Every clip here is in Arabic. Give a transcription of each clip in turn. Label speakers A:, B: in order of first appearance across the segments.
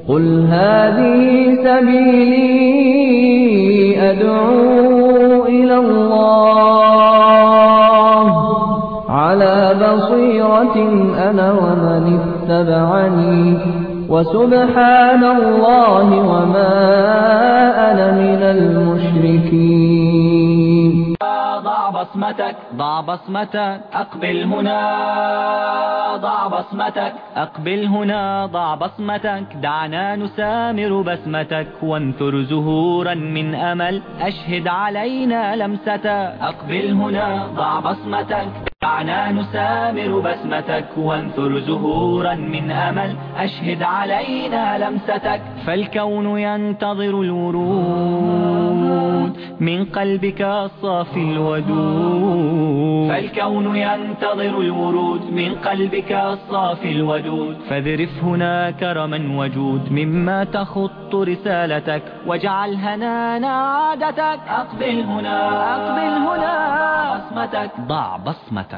A: قل هذه سبيلي أدعو إلى الله على بصيرة أنا ومن اتبعني وسبحان الله وما أنا من المشركين.
B: ضع بصمتك، ضع بصمتك، أقبل هنا. ضع بصمتك، أقبل هنا. ضع بصمتك، دعنا نسامر بسمتك وانثر زهورا من أمل، أشهد علينا لمستك. أقبل هنا، ضع بصمتك، دعنا نسامر بسمتك وانثر زهورا من أمل، أشهد علينا لمستك. فالكون ينتظر الورود من قلبك الصافي الودود. فالكون ينتظر الورود من قلبك الصافي الودود. فاذرف هنا كرما وجود مما تخط رسالتك، واجعل هنانا عادتك. أقبل هنا، أقبل هنا. بصمتك، ضع بصمتك.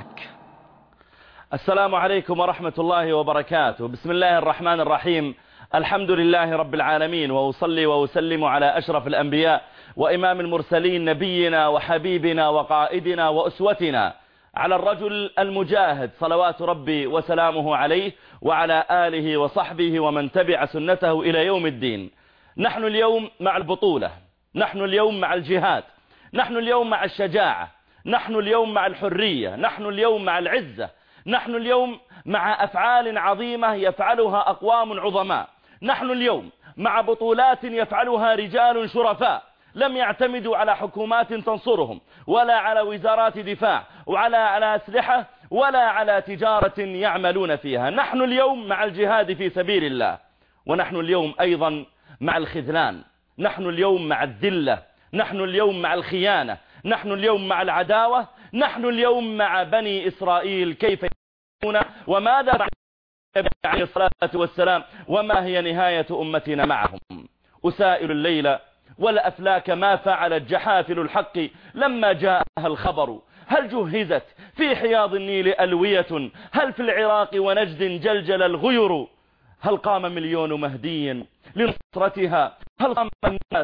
C: السلام عليكم ورحمة الله وبركاته. بسم الله الرحمن الرحيم. الحمد لله رب العالمين، وأصلي وأسلم على أشرف الأنبياء وإمام المرسلين، نبينا وحبيبنا وقائدنا وأسوتنا، على الرجل المجاهد صلوات ربي وسلامه عليه وعلى آله وصحبه ومن تبع سنته إلى يوم الدين. نحن اليوم مع البطولة، نحن اليوم مع الجهاد، نحن اليوم مع الشجاعة، نحن اليوم مع الحرية، نحن اليوم مع العزة، نحن اليوم مع أفعال عظيمة يفعلها أقوام عظماء، نحن اليوم مع بطولات يفعلها رجال شرفاء لم يعتمدوا على حكومات تنصرهم، ولا على وزارات دفاع، ولا على أسلحة، ولا على تجارة يعملون فيها. نحن اليوم مع الجهاد في سبيل الله، ونحن اليوم أيضا مع الخذلان، نحن اليوم مع الذلة، نحن اليوم مع الخيانة، نحن اليوم مع العداوة، نحن اليوم مع بني إسرائيل كيف يكون، وماذا بعد عليه الصلاة والسلام، وما هي نهاية أمتنا معهم. أسائل الليل والأفلاك ما فعلت جحافل الحق لما جاءها الخبر. هل جهزت في حياض النيل ألوية؟ هل في العراق ونجد جلجل الغير؟ هل قام مليون مهدي لنصرتها؟ هل قام الناس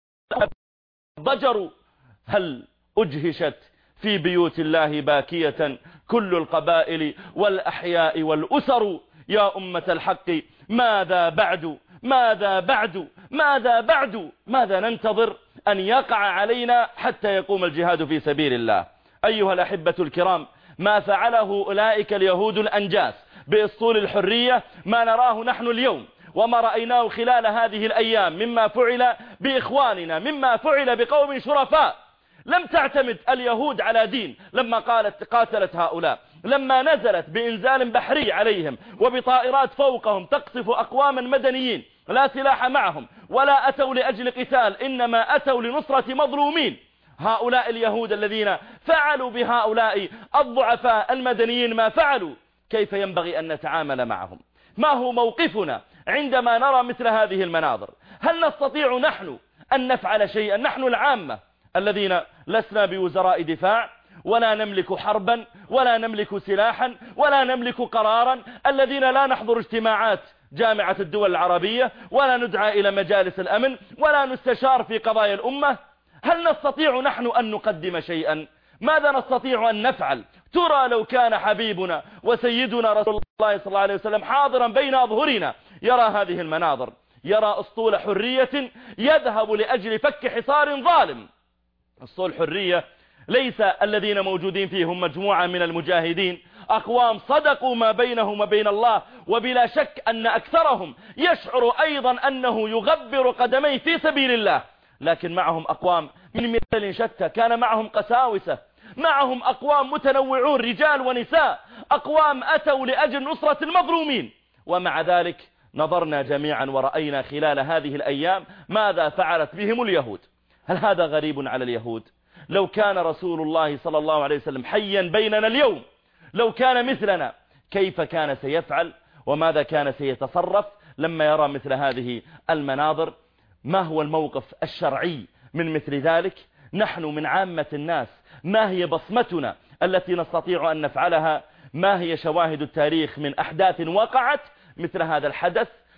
C: ضجروا؟ هل أجهشت في بيوت الله باكية كل القبائل والأحياء والأسر؟ يا أمة الحق ماذا بعد؟ ماذا بعد؟ ماذا بعد؟ ماذا ننتظر أن يقع علينا حتى يقوم الجهاد في سبيل الله؟ أيها الأحبة الكرام، ما فعله أولئك اليهود الأنجاس بأسطول الحرية ما نراه نحن اليوم، وما رأيناه خلال هذه الأيام مما فعل بإخواننا، مما فعل بقوم شرفاء. لم تعتمد اليهود على دين لما قاتلت هؤلاء، لما نزلت بإنزال بحري عليهم وبطائرات فوقهم تقصف أقواما مدنيين لا سلاح معهم ولا أتوا لأجل قتال، إنما أتوا لنصرة مظلومين. هؤلاء اليهود الذين فعلوا بهؤلاء الضعفاء المدنيين ما فعلوا، كيف ينبغي أن نتعامل معهم؟ ما هو موقفنا عندما نرى مثل هذه المناظر؟ هل نستطيع نحن أن نفعل شيئا؟ نحن العامة الذين لسنا بوزراء دفاع، ولا نملك حربا، ولا نملك سلاحا، ولا نملك قرارا، الذين لا نحضر اجتماعات جامعة الدول العربية، ولا ندعى إلى مجالس الأمن، ولا نستشار في قضايا الأمة. هل نستطيع نحن أن نقدم شيئا؟ ماذا نستطيع أن نفعل؟ ترى لو كان حبيبنا وسيدنا رسول الله صلى الله عليه وسلم حاضرا بين أظهرنا يرى هذه المناظر، يرى أسطول حرية يذهب لأجل فك حصار ظالم. أسطول حرية ليس الذين موجودين فيهم مجموعة من المجاهدين، أقوام صدقوا ما بينهم وبين الله، وبلا شك أن أكثرهم يشعر أيضا أنه يغبر قدميه في سبيل الله، لكن معهم أقوام من ملل شتى، كان معهم قساوسة، معهم أقوام متنوعون رجال ونساء، أقوام أتوا لأجل نصرة المظلومين. ومع ذلك نظرنا جميعا ورأينا خلال هذه الأيام ماذا فعلت بهم اليهود. هل هذا غريب على اليهود؟ لو كان رسول الله صلى الله عليه وسلم حيا بيننا اليوم، لو كان مثلنا، كيف كان سيفعل وماذا كان سيتصرف لما يرى مثل هذه المناظر؟ ما هو الموقف الشرعي من مثل ذلك؟ نحن من عامة الناس ما هي بصمتنا التي نستطيع أن نفعلها؟ ما هي شواهد التاريخ من أحداث وقعت مثل هذا الحدث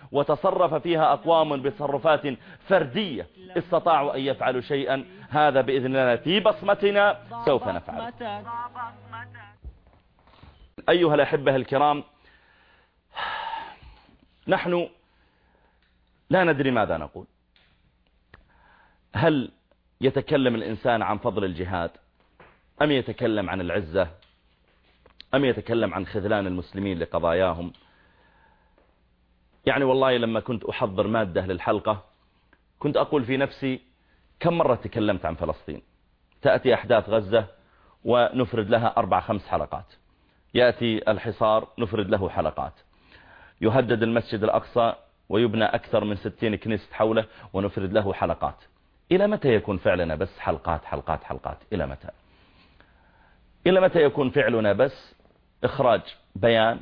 C: وتصرف فيها أقوام بتصرفات فردية استطاعوا أن يفعلوا شيئا، هذا بإذن الله في بصمتنا سوف نفعل. أيها الأحبة الكرام، نحن لا ندري ماذا نقول. هل يتكلم الإنسان عن فضل الجهاد، أم يتكلم عن العزة، أم يتكلم عن خذلان المسلمين لقضاياهم؟ يعني والله لما كنت أحضر مادة للحلقة كنت أقول في نفسي كم مرة تكلمت عن فلسطين. تأتي أحداث غزة ونفرد لها 4-5 حلقات، يأتي الحصار نفرد له حلقات، يهدد المسجد الأقصى ويبنى أكثر من 60 كنيسة حوله ونفرد له حلقات. إلى متى يكون فعلنا بس حلقات حلقات حلقات؟ إلى متى؟ إلى متى يكون فعلنا بس إخراج بيان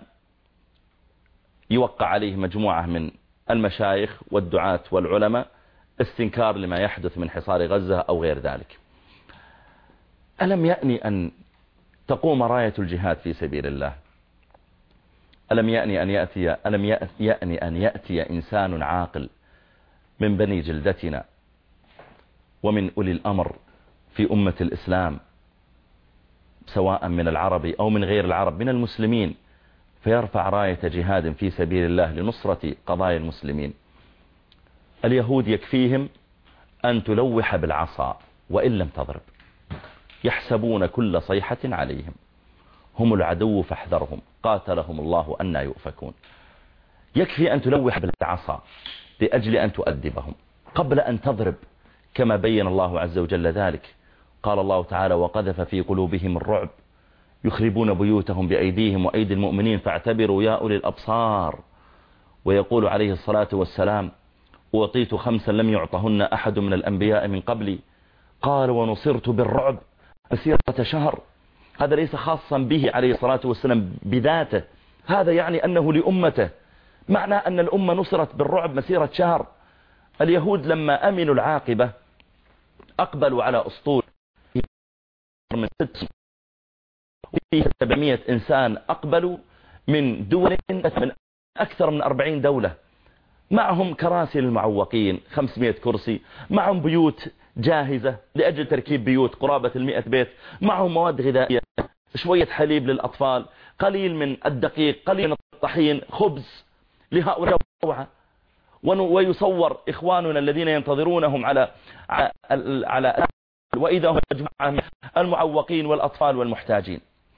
C: يوقع عليه مجموعة من المشايخ والدعاة والعلماء استنكار لما يحدث من حصار غزة أو غير ذلك؟ ألم يأني أن تقوم راية الجهاد في سبيل الله؟ ألم يأني أن يأتي إنسان عاقل من بني جلدتنا ومن أولي الأمر في أمة الإسلام، سواء من العرب أو من غير العرب من المسلمين، فيرفع راية جهاد في سبيل الله لنصرة قضايا المسلمين؟ اليهود يكفيهم أن تلوح بالعصا وإن لم تضرب، يحسبون كل صيحة عليهم، هم العدو فاحذرهم قاتلهم الله أن يؤفكون. يكفي أن تلوح بالعصا لأجل أن تؤدبهم قبل أن تضرب، كما بين الله عز وجل ذلك. قال الله تعالى: وقذف في قلوبهم الرعب يخربون بيوتهم بأيديهم وأيدي المؤمنين فاعتبروا يا أولي الأبصار. ويقول عليه الصلاة والسلام: أعطيت 5 لم يعطهن أحد من الأنبياء من قبلي، قال: ونصرت بالرعب مسيرة شهر. هذا ليس خاصا به عليه الصلاة والسلام بذاته، هذا يعني أنه لأمته، معنى أن الأمة نصرت بالرعب مسيرة شهر. اليهود لما أمنوا العاقبة أقبلوا على أسطول من 6 وفيه 700 إنسان، أقبلوا من دول من أكثر من 40 دولة، معهم كراسي للمعوقين 500 كرسي، معهم بيوت جاهزة لأجل تركيب بيوت قرابة 100 بيت، معهم مواد غذائية، شوية حليب للأطفال، قليل من الدقيق، قليل من الطحين، خبز لهؤلاء. ويصور إخواننا الذين ينتظرونهم على وإذا هم مجموعة المعوقين والأطفال والمحتاجين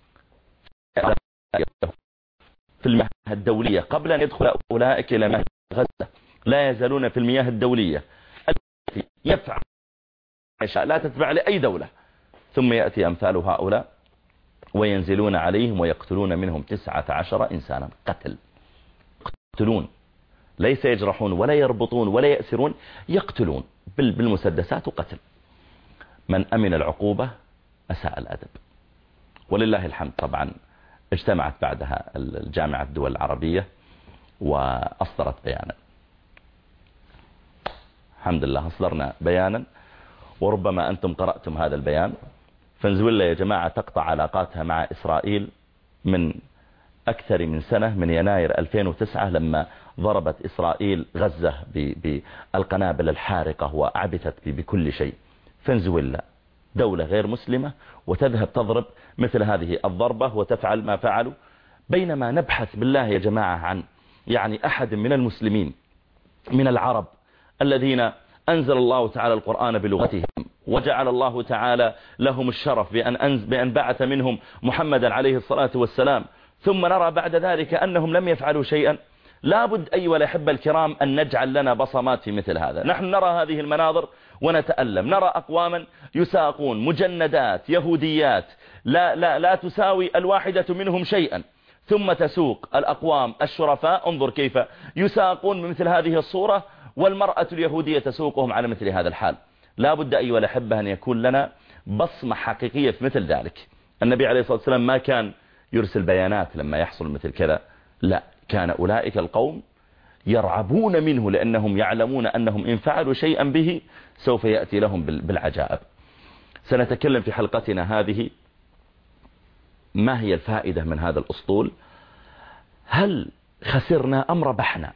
C: في المياه الدولية. قبل أن يدخل أولئك إلى مياه غزة لا يزالون في المياه الدولية التي يفعل لا تتبع لأي دولة، ثم يأتي أمثال هؤلاء وينزلون عليهم ويقتلون منهم 19 إنسانا. يقتلون، ليس يجرحون ولا يربطون ولا يأسرون، يقتلون بالمسدسات وقتل. من أمن العقوبة أساء الأدب، ولله الحمد. طبعا اجتمعت بعدها الجامعة الدول العربية وأصدرت بيانا، الحمد لله أصدرنا بيانا، وربما أنتم قرأتم هذا البيان. فنزويلا يا جماعة تقطع علاقاتها مع إسرائيل من أكثر من سنة، من يناير 2009 لما ضربت إسرائيل غزة بالقنابل الحارقة وأعبثت بكل شيء. فنزويلا دولة غير مسلمة وتذهب تضرب مثل هذه الضربة وتفعل ما فعلوا، بينما نبحث بالله يا جماعة عن يعني أحد من المسلمين من العرب الذين أنزل الله تعالى القرآن بلغتهم وجعل الله تعالى لهم الشرف بأن بعث منهم محمدا عليه الصلاة والسلام، ثم نرى بعد ذلك أنهم لم يفعلوا شيئا. لابد أيها الأحبة الكرام أن نجعل لنا بصمات في مثل هذا. نحن نرى هذه المناظر ونتألم، نرى أقواما يساقون مجندات يهوديات لا تساوي الواحدة منهم شيئا، ثم تسوق الأقوام الشرفاء. انظر كيف يساقون بمثل هذه الصورة، والمرأة اليهودية تسوقهم على مثل هذا الحال. لابد أيها الأحبة أن يكون لنا بصمة حقيقية في مثل ذلك. النبي عليه الصلاة والسلام ما كان يرسل بيانات لما يحصل مثل كذا، لا، كان أولئك القوم يرعبون منه لأنهم يعلمون أنهم إن فعلوا شيئا به سوف يأتي لهم بالعجائب. سنتكلم في حلقتنا هذه ما هي الفائدة من هذا الأسطول؟ هل خسرنا أم ربحنا؟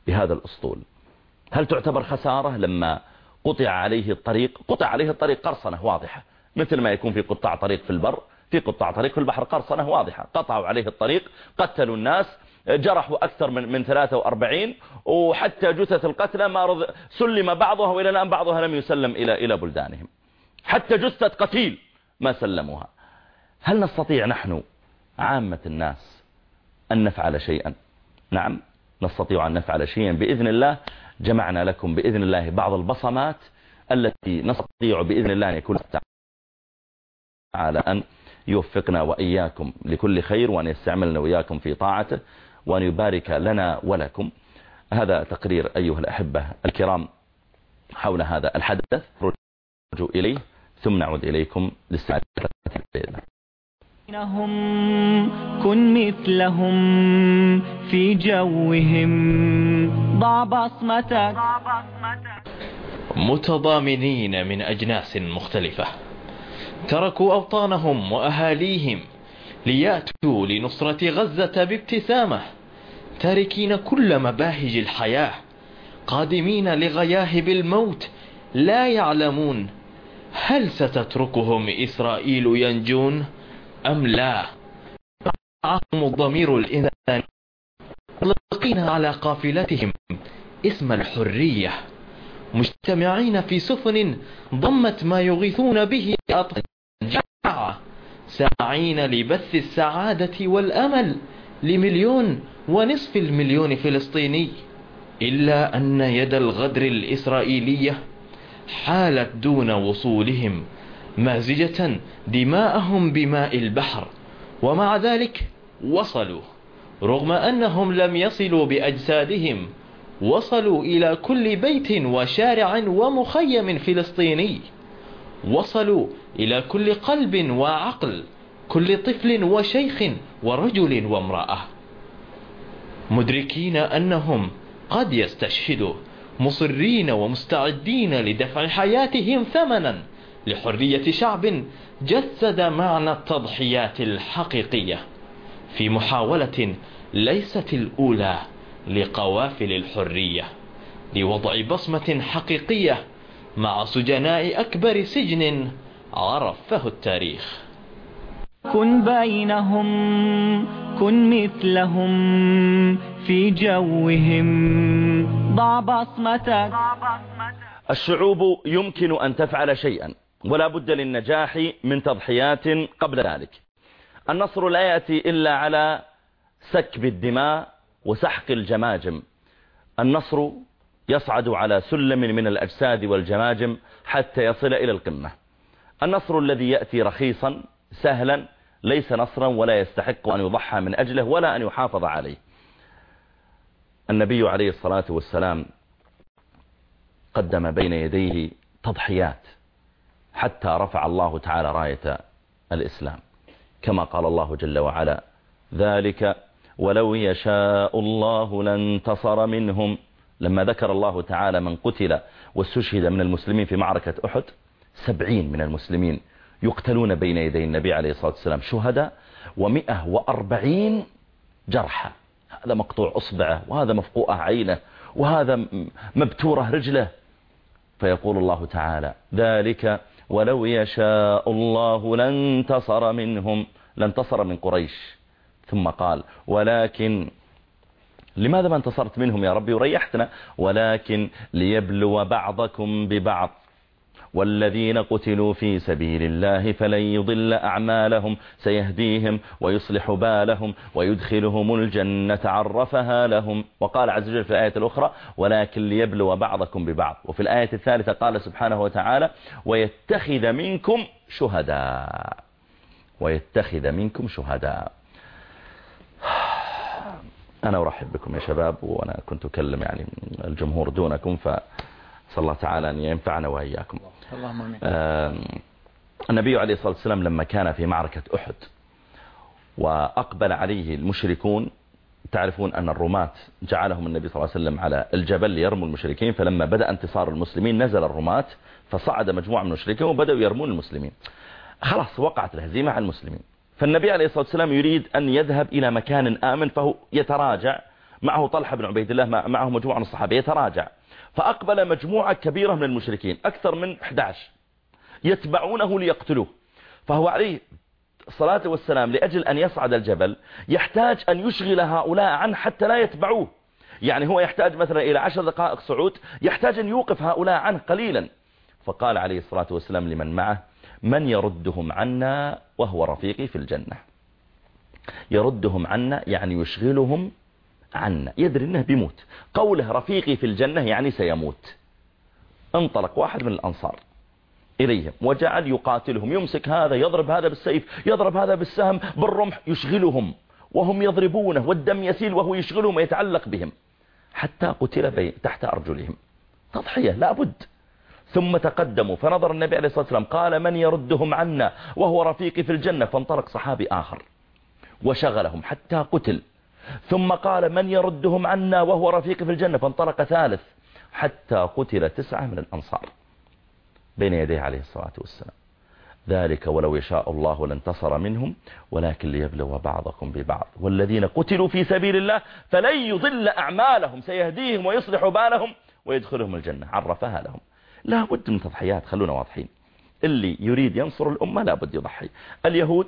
C: بهذا الأسطول. هل تعتبر خسارة لما قطع عليه الطريق؟ قطع عليه الطريق قرصنة واضحة، مثل ما يكون في قطاع طريق في البر، في قطاع طريق في البحر قرصنة واضحة. قطعوا عليه الطريق، قتلوا الناس، جرحوا أكثر من 43، وحتى جثث القتلى ما سلم بعضها، وإلى الآن بعضها لم يسلم إلى بلدانهم. حتى جثة قتيل ما سلموها. هل نستطيع نحن عامة الناس أن نفعل شيئا؟ نعم نستطيع أن نفعل شيئا بإذن الله. جمعنا لكم بإذن الله بعض البصمات التي نستطيع بإذن الله أن يكون على أن يوفقنا وإياكم لكل خير، وأن يستعملنا وإياكم في طاعته، وأن يبارك لنا ولكم. هذا تقرير أيها الأحبة الكرام حول هذا الحدث، رجوع إليه ثم نعود إليكم للسعادة بإذن.
B: كن مثلهم في جوهم، ضع بصمتك.
D: متضامنين من أجناس مختلفة تركوا أوطانهم وأهاليهم ليأتوا لنصرة غزة بابتسامة، تاركين كل مباهج الحياة، قادمين لغياهب الموت، لا يعلمون هل ستتركهم إسرائيل ينجون أم لا. معهم الضمير الإنساني، مطلقين على قافلتهم اسم الحرية، مجتمعين في سفن ضمت ما يغيثون به أطفال جاعة، ساعين لبث السعادة والأمل ل1.5 مليون فلسطيني. إلا أن يد الغدر الإسرائيلية حالت دون وصولهم، مازجة دماءهم بماء البحر، ومع ذلك وصلوا. رغم أنهم لم يصلوا بأجسادهم، وصلوا إلى كل بيت وشارع ومخيم فلسطيني، وصلوا إلى كل قلب وعقل، كل طفل وشيخ ورجل وامرأة، مدركين أنهم قد يستشهدوا، مصرين ومستعدين لدفع حياتهم ثمنا لحرية شعب جسد معنى التضحيات الحقيقية، في محاولة ليست الأولى لقوافل الحرية لوضع بصمة حقيقية مع سجناء أكبر سجن عرفه التاريخ.
B: كن بينهم، كن مثلهم في جوهم، ضع بصمتك.
C: الشعوب يمكن أن تفعل شيئا، ولا بد للنجاح من تضحيات قبل ذلك. النصر لا يأتي إلا على سكب الدماء وسحق الجماجم. النصر يصعد على سلم من الأجساد والجماجم حتى يصل إلى القمة. النصر الذي يأتي رخيصا سهلا ليس نصرا، ولا يستحق أن يضحى من أجله ولا أن يحافظ عليه. النبي عليه الصلاة والسلام قدم بين يديه تضحيات حتى رفع الله تعالى راية الإسلام، كما قال الله جل وعلا: ذلك ولو يشاء الله لانتصر منهم. لما ذكر الله تعالى من قتل واستشهد من المسلمين في معركة أحد، 70 من المسلمين يقتلون بين يدي النبي عليه الصلاة والسلام شهداء، و140 جرحى. هذا مقطوع أصبعه، وهذا مفقوعة عينه، وهذا مبتورة رجله. فيقول الله تعالى: ذلك ولو يشاء الله لانتصر منهم، لانتصر من قريش. ثم قال: ولكن لماذا ما انتصرت منهم يا ربي وريحتنا؟ ولكن ليبلو بعضكم ببعض، والذين قتلوا في سبيل الله فلن يضل أعمالهم، سيهديهم ويصلح بالهم ويدخلهم الجنة عرفها لهم. وقال عز وجل في الآية الأخرى: ولكن ليبلو بعضكم ببعض. وفي الآية الثالثة قال سبحانه وتعالى: ويتخذ منكم شهداء، ويتخذ منكم شهداء. أنا أرحب بكم يا شباب، وأنا كنت أكلم يعني الجمهور دونكم، فصلى الله تعالى أن ينفعنا وإياكم. النبي عليه الصلاة والسلام لما كان في معركة أحد وأقبل عليه المشركون، تعرفون أن الرماة جعلهم النبي صلى الله عليه وسلم على الجبل ليرموا المشركين، فلما بدأ انتصار المسلمين نزل الرماة، فصعد مجموعة من المشركين وبدأوا يرمون المسلمين. خلاص وقعت الهزيمة على المسلمين. فالنبي عليه الصلاة والسلام يريد أن يذهب إلى مكان آمن، فهو يتراجع معه طلحة بن عبيد الله، معه مجموعة من الصحابة، يتراجع، فأقبل مجموعة كبيرة من المشركين أكثر من 11 يتبعونه ليقتلوه. فهو عليه الصلاة والسلام لأجل أن يصعد الجبل يحتاج أن يشغل هؤلاء عنه حتى لا يتبعوه، يعني هو يحتاج مثلا إلى 10 دقائق صعود، يحتاج أن يوقف هؤلاء عنه قليلا. فقال عليه الصلاة والسلام لمن معه: من يردهم عنا وهو رفيقي في الجنة. يردهم عنا يعني يشغلهم عنا، يدري أنه بيموت. قوله رفيقي في الجنة يعني سيموت. انطلق واحد من الأنصار إليهم وجعل يقاتلهم، يمسك هذا يضرب هذا بالسيف، يضرب هذا بالسهم بالرمح، يشغلهم وهم يضربونه والدم يسيل وهو يشغلهم ويتعلق بهم حتى قتل تحت أرجلهم. تضحية لا بد. ثم تقدموا فنظر النبي عليه الصلاة والسلام قال: من يردهم عنا وهو رفيقي في الجنة. فانطلق صحابي آخر وشغلهم حتى قتل. ثم قال: من يردهم عنا وهو رفيقي في الجنة. فانطلق ثالث حتى قتل 9 من الأنصار بين يديه عليه الصلاة والسلام. ذلك ولو يشاء الله لانتصر منهم ولكن ليبلو بعضكم ببعض والذين قتلوا في سبيل الله فلن يضل أعمالهم سيهديهم ويصلح بالهم ويدخلهم الجنة. عرفها لهم. لا بد من تضحيات، خلونا واضحين. اللي يريد ينصر الأمة لا بد يضحي. اليهود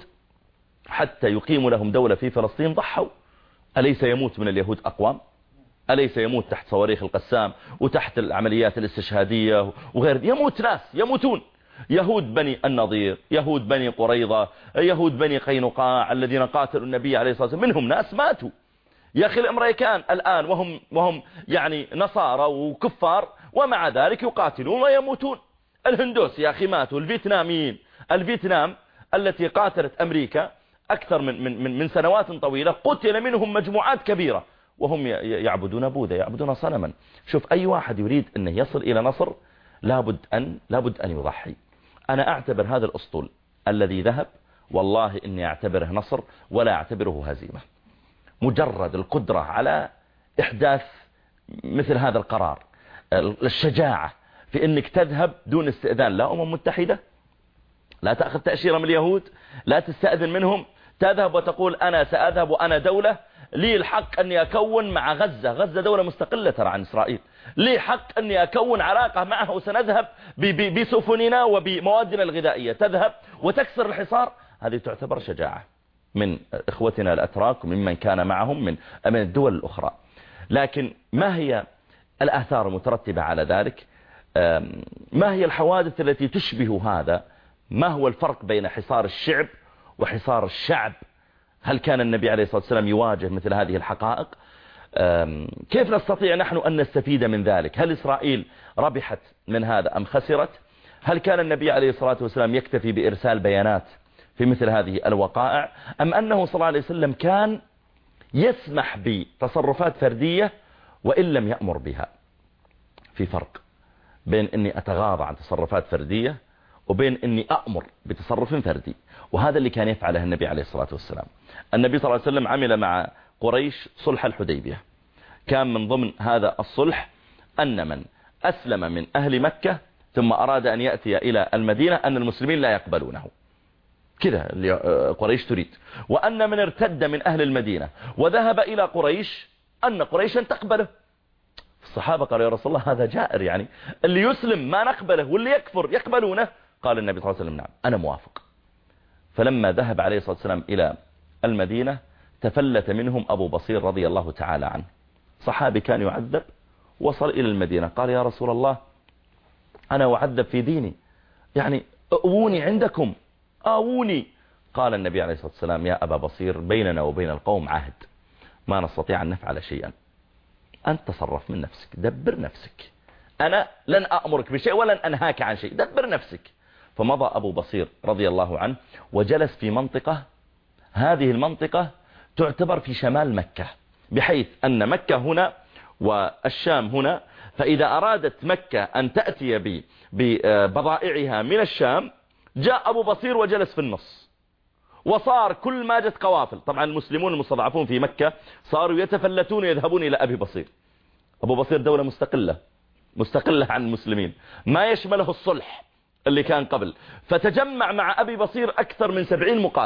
C: حتى يقيموا لهم دولة في فلسطين ضحوا. أليس يموت من اليهود أقوام؟ أليس يموت تحت صواريخ القسام وتحت العمليات الاستشهادية وغير؟ يموت ناس، يموتون. يهود بني النضير، يهود بني قريظة، يهود بني قينقاع الذين قاتلوا النبي عليه الصلاة والسلام، منهم ناس ماتوا. يا أخي الأمريكان الآن وهم يعني نصارى وكفار ومع ذلك يقاتلون ويموتون. الهندوس يا أخي ماتوا. الفيتناميين، الفيتنام التي قاتلت أمريكا أكثر من سنوات طويلة قتل منهم مجموعات كبيرة وهم يعبدون بوذا، يعبدون صنما. شوف أي واحد يريد أنه يصل إلى نصر لابد أن يضحي. أنا أعتبر هذا الأسطول الذي ذهب والله إني أعتبره نصر ولا أعتبره هزيمة. مجرد القدرة على إحداث مثل هذا القرار، الشجاعة في أنك تذهب دون استئذان لا أمم متحدة، لا تأخذ تأشيرة من اليهود، لا تستأذن منهم، تذهب وتقول أنا سأذهب وأنا دولة لي الحق أني أكون مع غزة دولة مستقلة ترى عن إسرائيل، لي حق أني أكون علاقة معها وسنذهب بسفننا وبموادنا الغذائية. تذهب وتكسر الحصار. هذه تعتبر شجاعة من إخوتنا الأتراك وممن كان معهم من الدول الأخرى. لكن ما هي الآثار المترتبة على ذلك؟ ما هي الحوادث التي تشبه هذا؟ ما هو الفرق بين حصار الشعب وحصار الشعب؟ هل كان النبي عليه الصلاة والسلام يواجه مثل هذه الحقائق؟ كيف نستطيع نحن أن نستفيد من ذلك؟ هل إسرائيل ربحت من هذا أم خسرت؟ هل كان النبي عليه الصلاة والسلام يكتفي بإرسال بيانات في مثل هذه الوقائع أم أنه صلى الله عليه وسلم كان يسمح بتصرفات فردية وإن لم يأمر بها؟ في فرق بين أني أتغاضى عن تصرفات فردية وبين أني أأمر بتصرف فردي، وهذا اللي كان يفعله النبي عليه الصلاة والسلام. النبي صلى الله عليه وسلم عمل مع قريش صلح الحديبية. كان من ضمن هذا الصلح أن من أسلم من أهل مكة ثم أراد أن يأتي إلى المدينة أن المسلمين لا يقبلونه، كذا قريش تريد. وأن من ارتد من أهل المدينة وذهب إلى قريش أن قريشا تقبله. الصحابة قالوا يا رسول الله هذا جائر، يعني اللي يسلم ما نقبله واللي يكفر يقبلونه. قال النبي صلى الله عليه وسلم نعم أنا موافق. فلما ذهب عليه الصلاة والسلام إلى المدينة تفلت منهم أبو بصير رضي الله تعالى عنه، صحابي كان يعذب، وصل إلى المدينة قال يا رسول الله أنا أعذب في ديني، يعني أؤوني عندكم آووني. قال النبي عليه الصلاة والسلام يا أبا بصير بيننا وبين القوم عهد ما نستطيع أن نفعل شيئا، أنت تصرف من نفسك، دبر نفسك، أنا لن أأمرك بشيء ولن أنهاك عن شيء، دبر نفسك. فمضى أبو بصير رضي الله عنه وجلس في منطقة، هذه المنطقة تعتبر في شمال مكة، بحيث أن مكة هنا والشام هنا، فإذا أرادت مكة أن تأتي ببضائعها من الشام جاء أبو بصير وجلس في النص، وصار كل ما جت قوافل، طبعا المسلمون المستضعفون في مكة صاروا يتفلتون يذهبون إلى أبي بصير. أبو بصير دولة مستقلة عن المسلمين، ما يشمله الصلح اللي كان قبل، فتجمع مع أبي بصير أكثر من 70 مقاتل،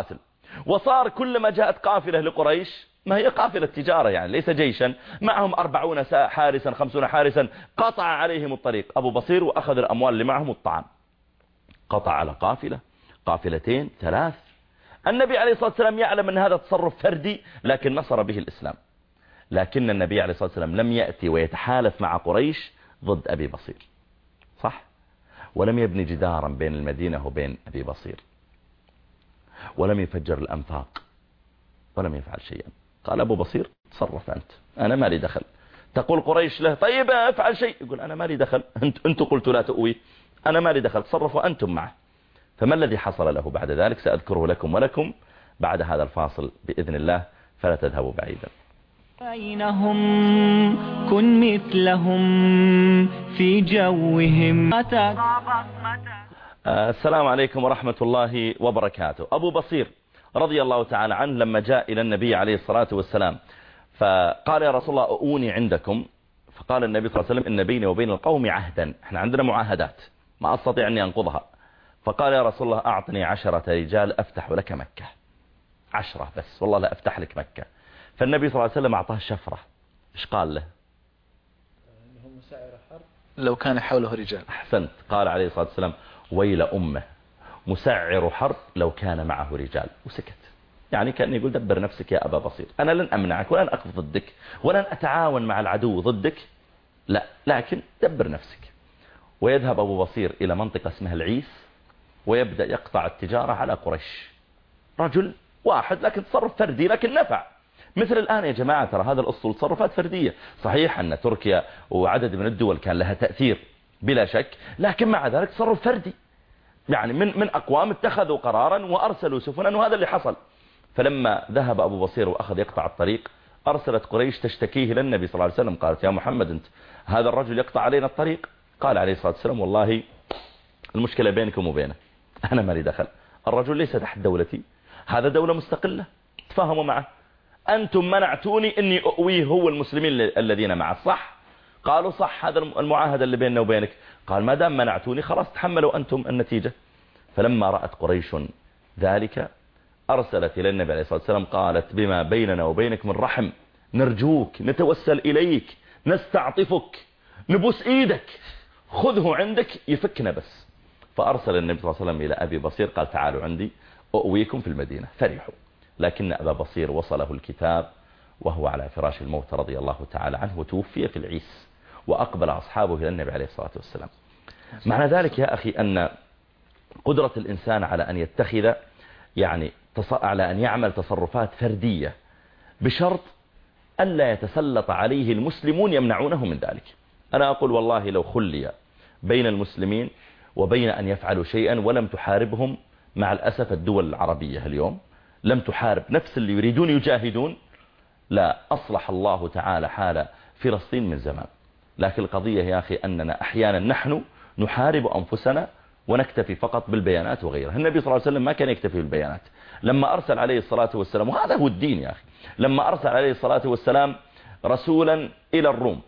C: وصار كلما جاءت قافلة لقريش، ما هي قافلة تجارة يعني ليس جيشا، معهم 40 حارسا 50 حارسا، قطع عليهم الطريق أبو بصير وأخذ الأموال اللي معهم والطعام، قطع على قافلة، قافلتين، 3. النبي عليه الصلاة والسلام يعلم أن هذا تصرف فردي لكن نصر به الإسلام. لكن النبي عليه الصلاة والسلام لم يأتي ويتحالف مع قريش ضد أبي بصير، صح؟ ولم يبني جدارا بين المدينة وبين أبي بصير، ولم يفجر الأنفاق، ولم يفعل شيئا. قال أبو بصير تصرف أنت، أنا ما لي دخل. تقول قريش له طيب افعل شيء، يقول أنا ما لي دخل، أنتم قلتوا لا تؤوي، أنا ما لي دخل، تصرفوا أنتم معه. فما الذي حصل له بعد ذلك سأذكره لكم ولكم بعد هذا الفاصل بإذن الله، فلا تذهبوا بعيدا.
B: بينهم كن مثلهم في جوهم.
C: السلام عليكم ورحمة الله وبركاته. أبو بصير رضي الله تعالى عنه لما جاء إلى النبي عليه الصلاة والسلام فقال يا رسول الله أؤوني عندكم، فقال النبي صلى الله عليه وسلم إن بيني وبين القوم عهدا، احنا عندنا معاهدات ما أستطيع أني أنقضها. فقال يا رسول الله أعطني 10 رجال أفتح لك مكة، 10 بس والله لا أفتح لك مكة. فالنبي صلى الله عليه وسلم أعطاه شفرة، إيش قال له؟
E: إنه مسعر حرب لو كان حوله رجال.
C: أحسنت، قال عليه الصلاة والسلام ويل أمه مسعر حرب لو كان معه رجال، وسكت. يعني كان يقول دبر نفسك يا أبا بصير، أنا لن أمنعك ولن أقف ضدك ولن أتعاون مع العدو ضدك، لا، لكن دبر نفسك. ويذهب أبو بصير إلى منطقة اسمها العيس ويبدأ يقطع التجارة على قريش. رجل واحد لكن تصرف فردي لكن نفع. مثل الآن يا جماعة ترى هذا الأصل تصرفات فردية. صحيح أن تركيا وعدد من الدول كان لها تأثير بلا شك، لكن مع ذلك تصرف فردي، يعني من أقوام اتخذوا قرارا وأرسلوا سفنا، وهذا اللي حصل. فلما ذهب أبو بصير وأخذ يقطع الطريق أرسلت قريش تشتكيه للنبي صلى الله عليه وسلم، قالت يا محمد أنت هذا الرجل يقطع علينا الطريق. قال عليه الصلاة والسلام والله المشكلة بينكم وبينه، أنا ما لي دخل، الرجل ليس تحت دولتي، هذا دولة مستقلة، تفاهموا معه. أنتم منعتوني أني أؤويه هو المسلمين الذين معه، صح؟ قالوا صح، هذا المعاهدة اللي بيننا وبينك. قال ما دام منعتوني خلاص تحملوا أنتم النتيجة. فلما رأت قريش ذلك أرسلت إلى النبي عليه الصلاة والسلام قالت بما بيننا وبينك من رحم نرجوك نتوسل إليك نستعطفك نبوس إيدك خذه عندك يفكنا بس. فأرسل النبي صلى الله عليه وسلم إلى أبي بصير قال تعالوا عندي أؤويكم في المدينة. فرحوا، لكن أبا بصير وصله الكتاب وهو على فراش الموت رضي الله تعالى عنه، وتوفي في العيس، وأقبل أصحابه إلى النبي عليه الصلاة والسلام. معنى ذلك يا أخي أن قدرة الإنسان على أن يتخذ يعني على أن يعمل تصرفات فردية بشرط ألا يتسلط عليه المسلمون يمنعونه من ذلك. أنا أقول والله لو خلي بين المسلمين وبين أن يفعلوا شيئا ولم تحاربهم، مع الأسف الدول العربية اليوم لم تحارب نفس اللي يريدون يجاهدون، لا أصلح الله تعالى حال فلسطين من زمان. لكن القضية يا أخي أننا أحيانا نحن نحارب أنفسنا ونكتفي فقط بالبيانات وغيرها. النبي صلى الله عليه وسلم ما كان يكتفي بالبيانات، لما أرسل عليه الصلاة والسلام، وهذا هو الدين يا أخي، لما أرسل عليه الصلاة والسلام رسولا إلى الروم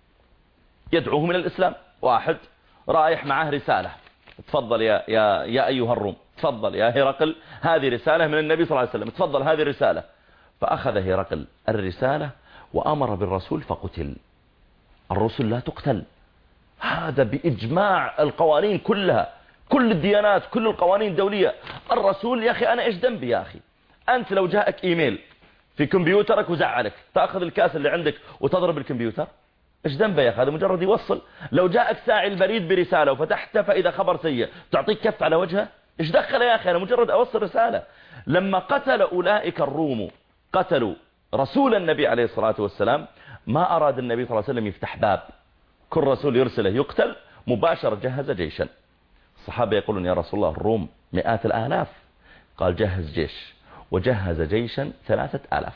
C: يدعوهم إلى الإسلام، واحد رايح معه رسالة، تفضل يا أيها الروم، تفضل يا هرقل هذه رسالة من النبي صلى الله عليه وسلم، تفضل هذه الرسالة. فأخذ هرقل الرسالة وأمر بالرسول فقتل. الرسل لا تقتل، هذا بإجماع القوانين كلها، كل الديانات، كل القوانين الدولية. الرسول يا أخي أنا إيش ذنبي يا أخي؟ أنت لو جاءك إيميل في كمبيوترك وزعلك تأخذ الكاس اللي عندك وتضرب الكمبيوتر؟ إيش ذنبه يا أخي؟ هذا مجرد يوصل. لو جاءك ساعي البريد برسالة وفتحته فإذا خبر سيء تعطيك كف على وجهه؟ إيش دخل يا أخي؟ أنا مجرد أوصل رسالة. لما قتل أولئك الروم قتلوا رسول النبي عليه الصلاة والسلام، ما أراد النبي صلى الله عليه وسلم يفتح باب كل رسول يرسله يقتل، مباشرة جهز جيشا. الصحابة يقولون يا رسول الله الروم 100,000، قال جهز جيش، وجهز جيشا 3000.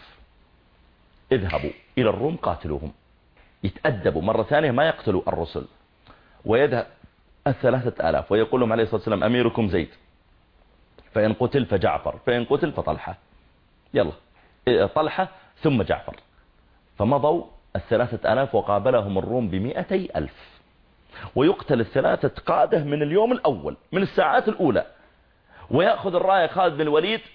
C: اذهبوا إلى الروم قاتلوهم، يتأدبوا مرة ثانية ما يقتلوا الرسل. ويذهب 3000 ويقول لهم عليه الصلاة والسلام أميركم زيد، فإن قتل فجعفر، فإن قتل فطلحة، يلا طلحة ثم جعفر. فمضوا 3000 وقابلهم الروم 200,000، ويقتل 3 قادة من اليوم الأول من الساعات الأولى. ويأخذ الراية خالد بن الوليد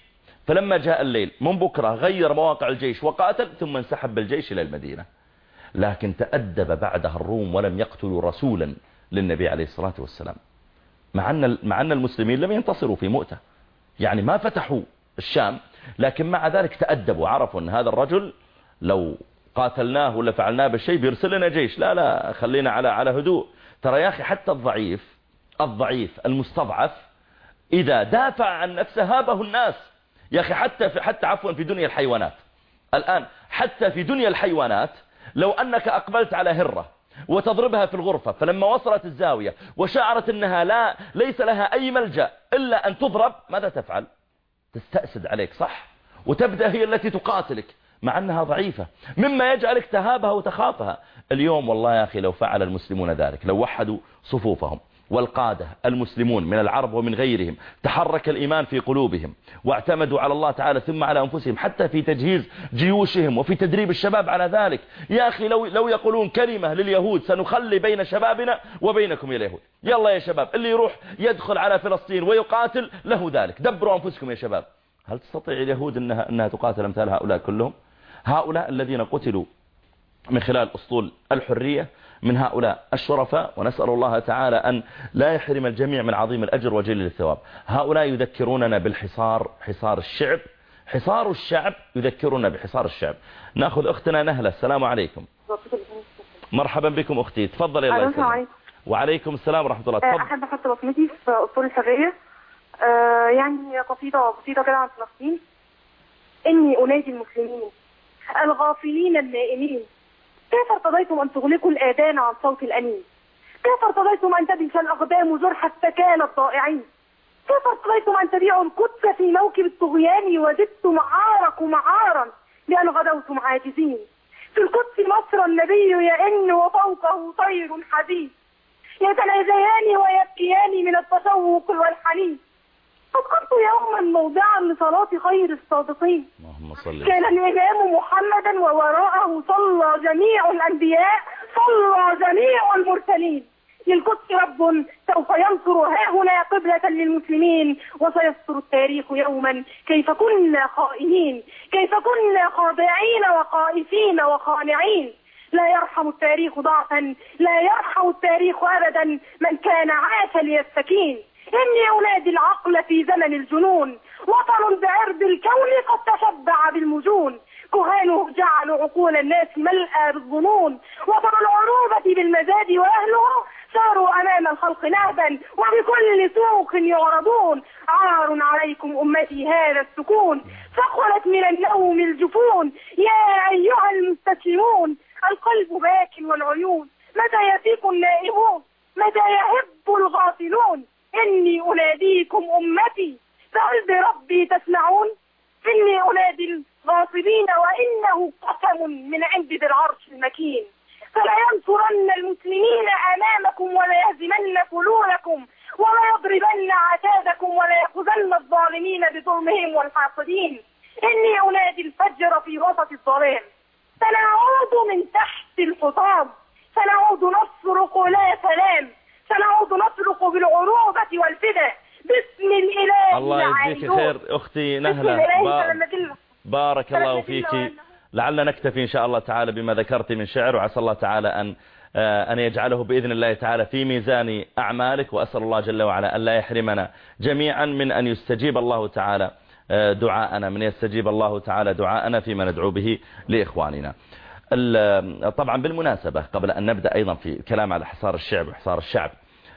C: فلما جاء الليل من بكرة غير مواقع الجيش وقاتل، ثم انسحب بالجيش إلى المدينة. لكن تأدب بعدها الروم ولم يقتلوا رسولا للنبي عليه الصلاة والسلام، مع أن المسلمين لم ينتصروا في مؤتة، يعني ما فتحوا الشام، لكن مع ذلك تأدبوا، عرفوا أن هذا الرجل لو قاتلناه ولا فعلناه بالشيء بيرسل لنا جيش، لا خلينا على هدوء. ترى يا أخي حتى الضعيف المستضعف إذا دافع عن نفسه هابه الناس. يا أخي حتى عفوا في دنيا الحيوانات الآن، حتى في دنيا الحيوانات لو أنك أقبلت على هرة وتضربها في الغرفة، فلما وصلت الزاوية وشعرت أنها ليس لها أي ملجأ إلا أن تضرب، ماذا تفعل؟ تستأسد عليك، صح؟ وتبدأ هي التي تقاتلك مع أنها ضعيفة، مما يجعلك تهابها وتخافها. اليوم والله يا أخي لو فعل المسلمون ذلك، لو وحدوا صفوفهم والقادة المسلمون من العرب ومن غيرهم تحرك الإيمان في قلوبهم واعتمدوا على الله تعالى ثم على أنفسهم، حتى في تجهيز جيوشهم وفي تدريب الشباب على ذلك. يا أخي لو يقولون كلمة لليهود: سنخلي بين شبابنا وبينكم يا اليهود، يلا يا شباب اللي يروح يدخل على فلسطين ويقاتل له ذلك، دبروا أنفسكم يا شباب. هل تستطيع اليهود أنها تقاتل أمثال هؤلاء كلهم؟ هؤلاء الذين قتلوا من خلال أسطول الحرية من هؤلاء الشرفاء، ونسأل الله تعالى أن لا يحرم الجميع من عظيم الأجر وجليل الثواب. هؤلاء يذكروننا بالحصار، حصار الشعب، حصار الشعب يذكرنا بحصار الشعب. نأخذ أختنا نهلة. السلام عليكم. مرحبا بكم أختي، تفضل يا الله يسلمك. وعليكم السلام ورحمة الله. تفضل.
F: أحب أحط بصمتي في أسطول الحرية، يعني قصيدة بسيطة كده عن فلسطين. إني أنادي المسلمين الغافلين النائمين: كيف ارتضيتم أن تغلقوا الآذان عن صوت الأنين؟ كيف ارتضيتم أن تدفن الأقدام جرح السكان الضائعين؟ كيف ارتضيتم أن تبيعوا القدس في موكب الطغيان وزدتم معارا لأن غدوتم عاجزين؟ في القدس مصر النبي يئن وفوقه طير حديث، يتنازيان ويبكيان من التشوق والحنين. قد قمت يوما موضعا لصلاة خير الصادقين، كان الإمام محمدا ووراءه صلى جميع الأنبياء، صلى جميع المرسلين. للقدس رب سوف ينصر هاهنا قبلة للمسلمين، وسيستر التاريخ يوما كيف كنا خائنين، كيف كنا خاضعين وخائفين وخانعين. لا يرحم التاريخ ضعفا، لا يرحم التاريخ أبدا من كان عاش ليستكين. إني أنادي العقل في زمن الجنون، وطن بعرض الكون قد تشبع بالمجون. كهانه جعلوا عقول الناس ملأى بالظنون، وطن العروبة بالمزاد وأهله صاروا أمام الخلق نهبا وبكل سوق يعرضون. عار عليكم أمتي هذا السكون، ثقلت من النوم الجفون. يا أيها المستسلمون القلب باك والعيون، متى يفيق النائمون، متى يهب الغافلون. إني أناديكم أمتي فهل بربي تسمعون؟ إني أنادي الغاصبين وإنه قسم من عند ذي العرش المكين. فلا ينصرن المسلمين أمامكم ولا يهزمن فلولكم ولا يضربن عتادكم ولا يأخذن الظالمين بظلمهم والحاقدين. إني أنادي الفجر في وسط الظلام، سنعود من تحت الحطام، سنعود نصرخ لا سلام، سنعود نصرخ بالعروبة والفداء باسم الإله.
C: الله يجزيك خير أختي نهلة، بارك الله فيك. لعل نكتفي إن شاء الله تعالى بما ذكرت من شعر، وعسى الله تعالى أن يجعله بإذن الله تعالى في ميزان أعمالك، وأسأل الله جل وعلا أن لا يحرمنا جميعا من أن يستجيب الله تعالى دعاءنا، من يستجيب الله تعالى دعاءنا فيما ندعو به لإخواننا. طبعا بالمناسبة قبل أن نبدأ أيضا في الكلام على حصار الشعب وحصار الشعب،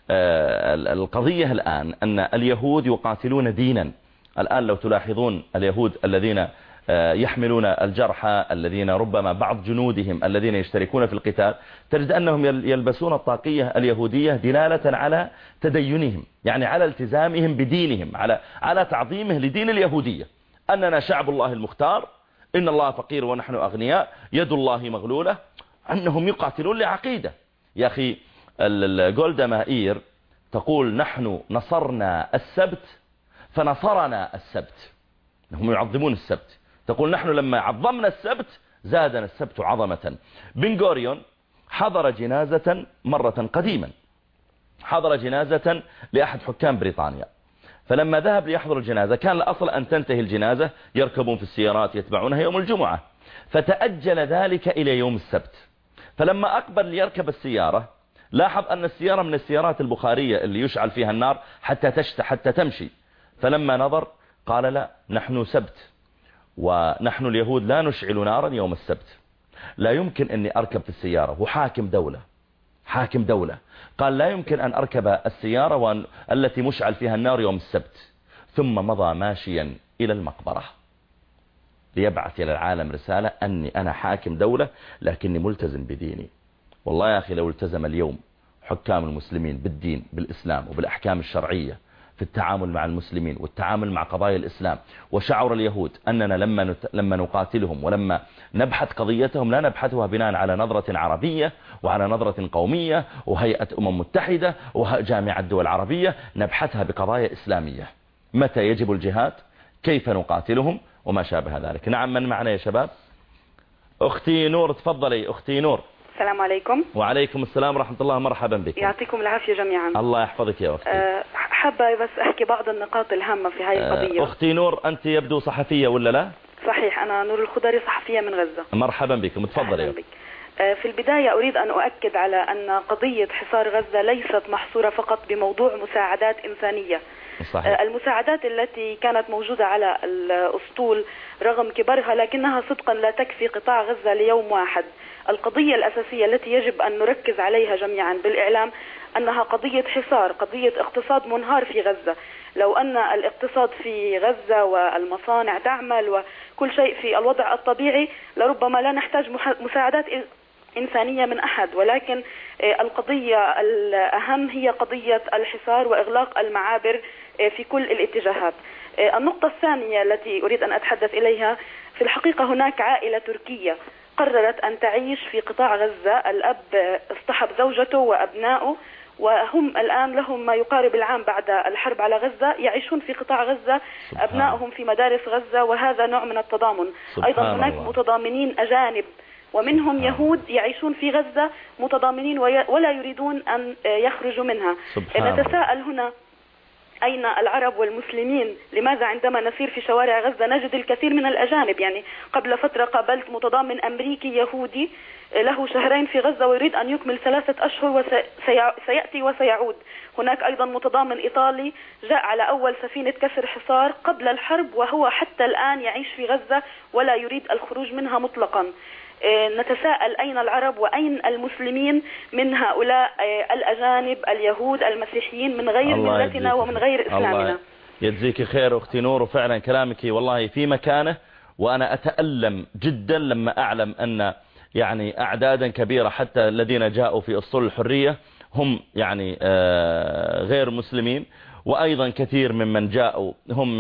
C: القضية الآن أن اليهود يقاتلون دينا. الآن لو تلاحظون اليهود الذين يحملون الجرحى، الذين ربما بعض جنودهم الذين يشتركون في القتال، تجد أنهم يلبسون الطاقية اليهودية دلالة على تدينهم، يعني على التزامهم بدينهم، على تعظيمه لدين اليهودية، أننا شعب الله المختار، إن الله فقير ونحن أغنياء، يد الله مغلولة. أنهم يقاتلون لعقيدة. يا أخي جولدا مائير تقول: نحن نصرنا السبت فنصرنا السبت. هم يعظمون السبت. تقول: نحن لما عظمنا السبت زادنا السبت عظمة. بن غوريون حضر جنازة مرة قديما، حضر جنازة لأحد حكام بريطانيا، فلما ذهب ليحضر الجنازة كان الأصل أن تنتهي الجنازة، يركبون في السيارات يتبعونها يوم الجمعة، فتأجل ذلك إلى يوم السبت. فلما أقبل ليركب السيارة لاحظ أن السيارة من السيارات البخارية اللي يشعل فيها النار حتى تمشي. فلما نظر قال لا، نحن سبت ونحن اليهود لا نشعل نارا يوم السبت، لا يمكن أني أركب في السيارة، وحاكم دولة قال لا يمكن أن أركب السيارة التي مشعل فيها النار يوم السبت. ثم مضى ماشيا إلى المقبرة ليبعث إلى العالم رسالة أني أنا حاكم دولة لكني ملتزم بديني. والله يا أخي لو التزم اليوم حكام المسلمين بالدين بالإسلام وبالأحكام الشرعية في التعامل مع المسلمين والتعامل مع قضايا الإسلام، وشعر اليهود أننا لما نقاتلهم ولما نبحث قضيتهم لا نبحثها بناء على نظرة عربية وعلى نظرة قومية وهيئة متحدة وجامعة دول عربية، نبحثها بقضايا إسلامية، متى يجب الجهاد، كيف نقاتلهم وما شابه ذلك. نعم، من معنا يا شباب؟ أختي نور، تفضلي أختي نور.
G: السلام عليكم.
C: وعليكم السلام ورحمة الله، مرحبا بك.
G: يعطيكم العافية جميعا.
C: الله يحفظك يا أختي.
G: حابة بس أحكي بعض النقاط الهامة في هذه القضية.
C: أختي نور، أنت يبدو صحفية ولا لا؟
G: صحيح، أنا نور الخضري، صحفية من غزة.
C: مرحبا بكم، تفضلي يا أختي.
G: في البداية أريد أن أؤكد على أن قضية حصار غزة ليست محصورة فقط بموضوع مساعدات إنسانية.
C: صحيح.
G: المساعدات التي كانت موجودة على الأسطول رغم كبرها لكنها صدقا لا تكفي قطاع غزة ليوم واحد. القضية الأساسية التي يجب أن نركز عليها جميعا بالإعلام أنها قضية حصار، قضية اقتصاد منهار في غزة. لو أن الاقتصاد في غزة والمصانع تعمل وكل شيء في الوضع الطبيعي لربما لا نحتاج مساعدات إنسانية من أحد، ولكن القضية الأهم هي قضية الحصار وإغلاق المعابر في كل الاتجاهات. النقطة الثانية التي أريد أن أتحدث إليها، في الحقيقة هناك عائلة تركية قررت أن تعيش في قطاع غزة. الأب اصطحب زوجته وأبنائه وهم الآن لهم ما يقارب العام بعد الحرب على غزة يعيشون في قطاع غزة، أبنائهم في مدارس غزة، وهذا نوع من التضامن. أيضا هناك متضامنين أجانب ومنهم يهود يعيشون في غزة متضامنين ولا يريدون أن يخرجوا منها. نتساءل هنا أين العرب والمسلمين؟ لماذا عندما نسير في شوارع غزة نجد الكثير من الأجانب؟ يعني قبل فترة قابلت متضامن أمريكي يهودي له شهرين في غزة ويريد أن يكمل 3 أشهر وسيأتي وسيعود. هناك أيضا متضامن إيطالي جاء على أول سفينة كسر حصار قبل الحرب وهو حتى الآن يعيش في غزة ولا يريد الخروج منها مطلقا. نتساءل أين العرب وأين المسلمين من هؤلاء الأجانب اليهود المسيحيين من غير ملتنا ومن غير إسلامنا؟
C: الله يجزيك خير أختي نور، وفعلا كلامك والله في مكانه، وأنا أتألم جدا لما أعلم أن يعني أعدادا كبيرة حتى الذين جاءوا في أسطول الحرية هم يعني غير مسلمين، وأيضا كثير ممن جاءوا هم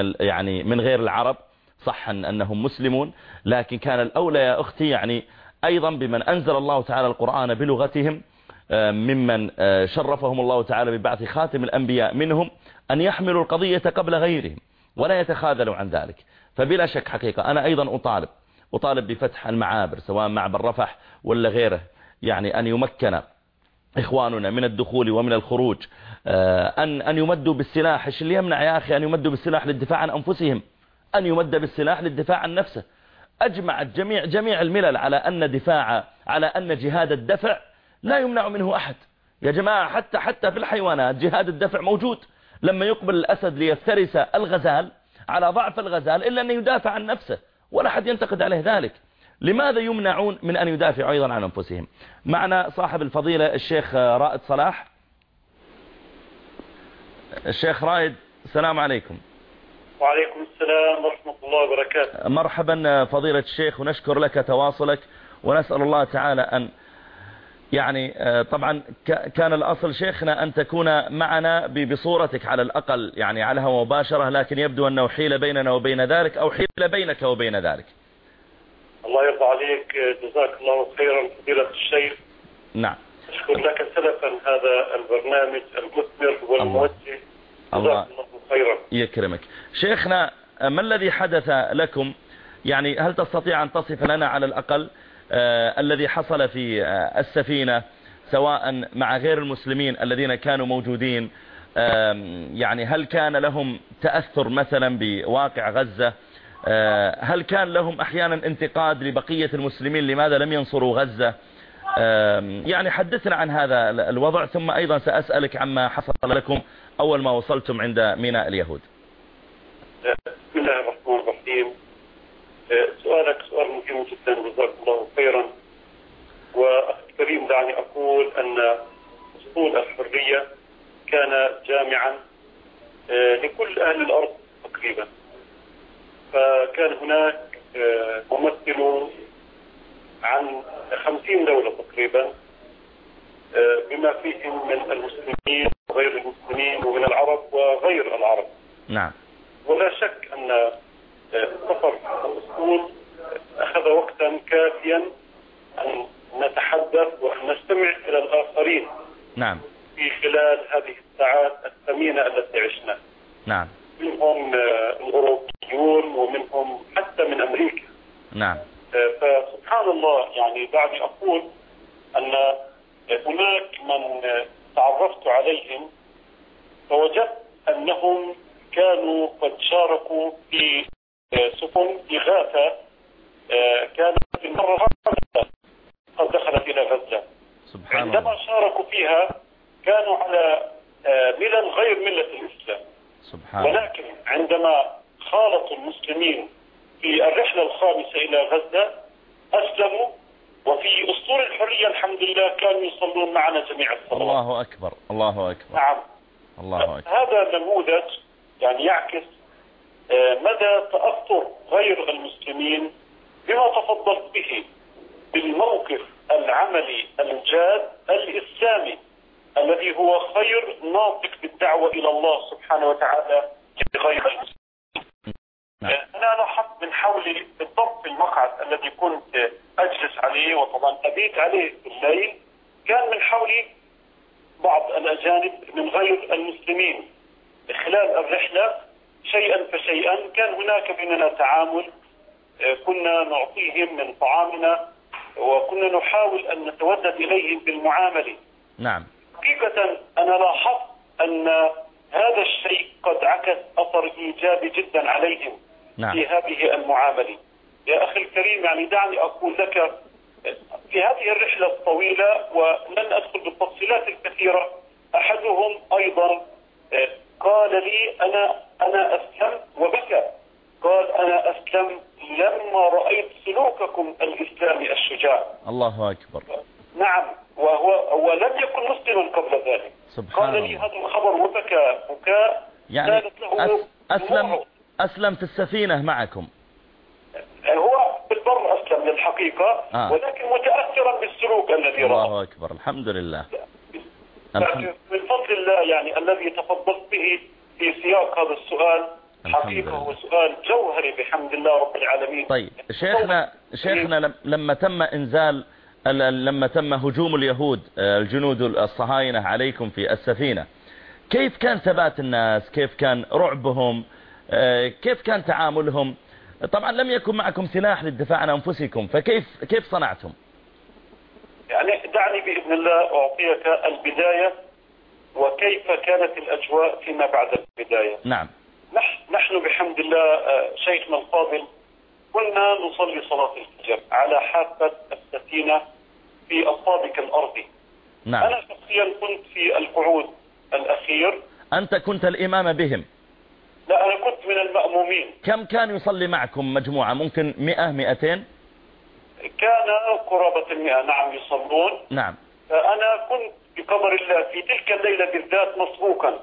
C: من غير العرب. صح أنهم مسلمون، لكن كان الأولى يا أختي يعني أيضا بمن أنزل الله تعالى القرآن بلغتهم، ممن شرفهم الله تعالى ببعث خاتم الأنبياء منهم، أن يحملوا القضية قبل غيرهم ولا يتخاذلوا عن ذلك. فبلا شك حقيقة أنا أيضا أطالب بفتح المعابر سواء معبر رفح ولا غيره، يعني أن يمكن إخواننا من الدخول ومن الخروج، أن يمدوا بالسلاح. إيش اللي يمنع يا أخي أن يمدوا بالسلاح للدفاع عن أنفسهم، أن يمد بالسلاح للدفاع عن نفسه؟ أجمعت جميع الملل على أن جهاد الدفع لا يمنع منه أحد يا جماعة. حتى في الحيوانات جهاد الدفع موجود. لما يقبل الأسد ليفترس الغزال على ضعف الغزال إلا أن يدافع عن نفسه ولا حد ينتقد عليه ذلك. لماذا يمنعون من أن يدافعوا أيضا عن أنفسهم؟ معنا صاحب الفضيلة الشيخ رائد صلاح. الشيخ رائد، السلام عليكم.
H: وعليكم السلام ورحمة الله وبركاته.
C: مرحبا فضيلة الشيخ، ونشكر لك تواصلك، ونسأل الله تعالى أن يعني طبعا كان الأصل شيخنا أن تكون معنا بصورتك على الأقل يعني على الهواء مباشرة، لكن يبدو أنه حيل بيننا وبين ذلك أو حيل بينك وبين ذلك.
H: الله يرضى عليك، جزاك الله خيرا فضيلة الشيخ.
C: نعم.
H: أشكر لك سلفا هذا البرنامج المثمر والموجه.
C: الله خيرا يكرمك. شيخنا، ما الذي حدث لكم؟ يعني هل تستطيع أن تصف لنا على الأقل الذي حصل في السفينة سواء مع غير المسلمين الذين كانوا موجودين يعني هل كان لهم تأثر مثلا بواقع غزة؟ هل كان لهم أحيانا انتقاد لبقية المسلمين لماذا لم ينصروا غزة؟ يعني حدثنا عن هذا الوضع، ثم أيضا سأسألك عما حصل لكم أول ما وصلتم عند ميناء اليهود.
H: بسم الله الرحمن الرحيم. سؤالك سؤال مهم جدا، جزاك الله خيرا. وأخي الكريم دعني أقول أن أسطول الحرية كان جامعا لكل أهل الأرض تقريبا، فكان هناك ممثل عن 50 دولة تقريبا، بما فيهم من المسلمين وغير المسلمين ومن العرب وغير العرب.
C: نعم.
H: ولا شك أن سفر الأسطول أخذ وقتا كافيا أن نتحدث وأن نستمع إلى الآخرين.
C: نعم.
H: في خلال هذه الساعات الثمينة التي عشنا.
C: نعم.
H: منهم الأوروبيون ومنهم حتى من أمريكا.
C: نعم.
H: فسبحان الله، يعني دعني أقول أن هناك من تعرفت عليهم فوجدت أنهم كانوا قد شاركوا في سفن إغاثة كانت المرة قد دخلت إلى غزة.
C: سبحان
H: عندما
C: الله.
H: شاركوا فيها كانوا على ملل غير ملة الإسلام.
C: سبحان الله.
H: ولكن عندما خالطوا المسلمين في الرحلة الخامسة إلى غزة أسلموا، وفي أسطول الحرية الحمد لله كانوا يصلون معنا جميع الصلوات.
C: الله أكبر، الله أكبر.
H: نعم.
C: الله أكبر.
H: هذا نموذج يعني يعكس مدى تأثر غير المسلمين بما تفضلت به، بالموقف العملي الجاد الإسلامي الذي هو خير ناطق بالدعوة إلى الله سبحانه وتعالى لغير المسلمين. أنا لاحظت من حولي بالضبط في المقعد الذي كنت أجلس عليه وطبعا أبيت عليه بالليل، كان من حولي بعض الأجانب من غير المسلمين. خلال الرحلة شيئا فشيئا كان هناك بيننا تعامل، كنا نعطيهم من طعامنا وكنا نحاول أن نتودد إليهم بالمعاملة.
C: نعم.
H: حقيقة أنا لاحظت أن هذا الشيء قد عكس أثر إيجابي جدا عليهم.
C: نعم.
H: في هذه المعاملة. يا أخي الكريم، يعني دعني أقول لك في هذه الرحلة الطويلة ولن أدخل بالتفصيلات الكثيرة، أحدهم أيضا قال لي أنا أسلمت وبكى. قال أنا أسلمت لما رأيت سلوككم الإسلامي الشجاع.
C: الله أكبر.
H: نعم. وهو لم يكن مسلما قبل ذلك.
C: سبحان
H: قال لي
C: الله.
H: هذا الخبر وبكى بكاء
C: يعني
H: كانت له
C: أسلم في السفينة معكم.
H: هو بالبر أسلم للحقيقة. ولكن متأثرا بالسلوك الذي رأى.
C: الله أكبر. الحمد لله.
H: من فضل الله يعني الذي تفضلت به في سياق هذا السؤال حقيقة هو سؤال جوهري بحمد الله رب العالمين.
C: طيب شيخنا لما تم هجوم اليهود الجنود الصهاينة عليكم في السفينة، كيف كان ثبات الناس؟ كيف كان رعبهم؟ كيف كان تعاملهم؟ طبعا لم يكن معكم سلاح للدفاع عن أنفسكم، فكيف صنعتم؟
H: يعني دعني بإذن الله أعطيك البداية وكيف كانت الأجواء فيما بعد البداية.
C: نعم.
H: نحن بحمد الله شيخنا الفاضل كنا نصلي صلاة الفجر على حافة السفينة في الطابق الأرضي.
C: نعم.
H: أنا شخصيا كنت في القعود الأخير.
C: أنت كنت الإمام بهم؟
H: لا، أنا كنت من المأمومين.
C: كم كان يصلي معكم مجموعة؟ ممكن 100 200؟
H: كان قرابة 100. نعم يصلون.
C: نعم.
H: فأنا كنت بقدر الله في تلك الليلة بالذات مسبوقا.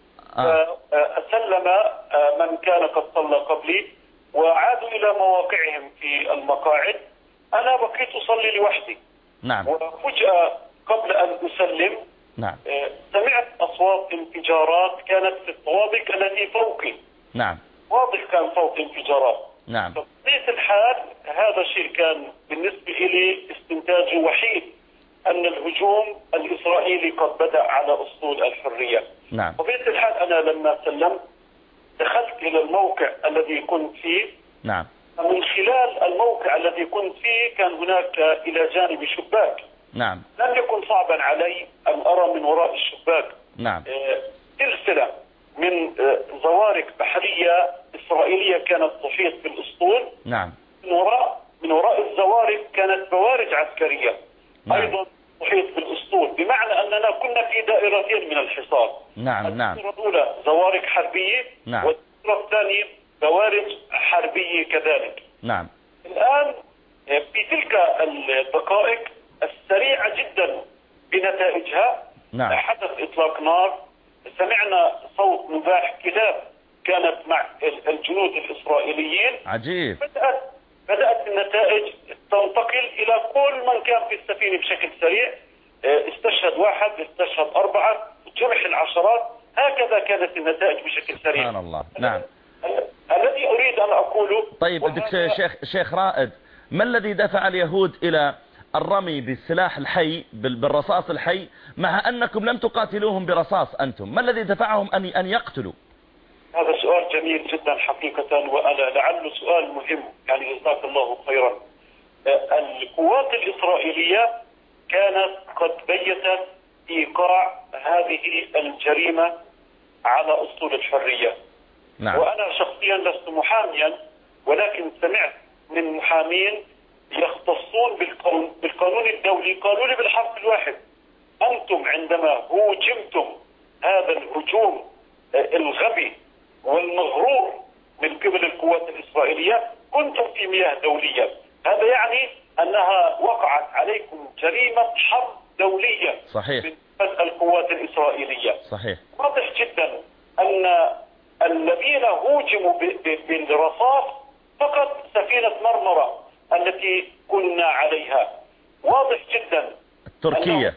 H: فسلم من كان قد صلى قبلي وعادوا إلى مواقعهم في المقاعد. أنا بقيت أصلي لوحدي.
C: نعم.
H: وفجأة قبل أن أسلم
C: نعم.
H: سمعت أصوات انفجارات كانت في الطوابق التي فوقي.
C: نعم.
H: واضح كان صوت انفجارات.
C: نعم.
H: بطبيعة الحال هذا الشيء كان بالنسبة لي استنتاج وحيد أن الهجوم الإسرائيلي قد بدأ على أسطول الحرية.
C: نعم.
H: بطبيعة الحال أنا لما سلمت دخلت إلى الموقع الذي كنت فيه.
C: نعم.
H: من خلال الموقع الذي كنت فيه كان هناك إلى جانب شباك.
C: نعم.
H: لم يكن صعبا علي أن أرى من وراء الشباك.
C: نعم.
H: سلسلة من زوارق بحرية إسرائيلية كانت تحيط بالأسطول.
C: نعم.
H: من وراء الزوارق كانت بوارج عسكرية. نعم. أيضا تحيط بالأسطول، بمعنى أننا كنا في دائرتين من الحصار.
C: نعم نعم.
H: الدائرة الأولى زوارق حربية.
C: نعم.
H: والدائرة الثانية بوارج حربية كذلك.
C: نعم.
H: الآن في تلك الدقائق السريعة جدا بنتائجها، نعم، حدث إطلاق نار. سمعنا صوت نباح كلاب كانت مع الجنود الإسرائيليين.
C: عجيب.
H: بدأت النتائج تنتقل إلى كل من كان في السفينة بشكل سريع. استشهد 1، استشهد 4، جرح العشرات. هكذا كانت النتائج بشكل سريع.
C: سبحان الله. نعم.
H: الذي أريد أن أقوله.
C: طيب دكتور شيخ رائد، ما الذي دفع اليهود إلى الرمي بالسلاح الحي بالرصاص الحي مع أنكم لم تقاتلوهم برصاص أنتم؟ ما الذي دفعهم أن يقتلوا؟
H: هذا سؤال جميل جدا حقيقة، وأنا لعله سؤال مهم، يعني جزاك الله خيرا. القوات الإسرائيلية كانت قد بيتت إيقاع هذه الجريمة على أسطول الحرية. نعم. وأنا شخصيا لست محاميا، ولكن سمعت من محامين يختصون بالقانون الدولي، قالوا لي بالحرف الواحد: أنتم عندما هوجمتم هذا الهجوم الغبي والمغرور من قبل القوات الإسرائيلية كنتم في مياه دولية. هذا يعني أنها وقعت عليكم جريمة حرب دولية.
C: صحيح.
H: من القوات الإسرائيلية.
C: صحيح.
H: واضح جدا أن الذين هوجموا بالرصاص فقط سفينة مرمرة التي كنا عليها. واضح جدا
C: تركيا.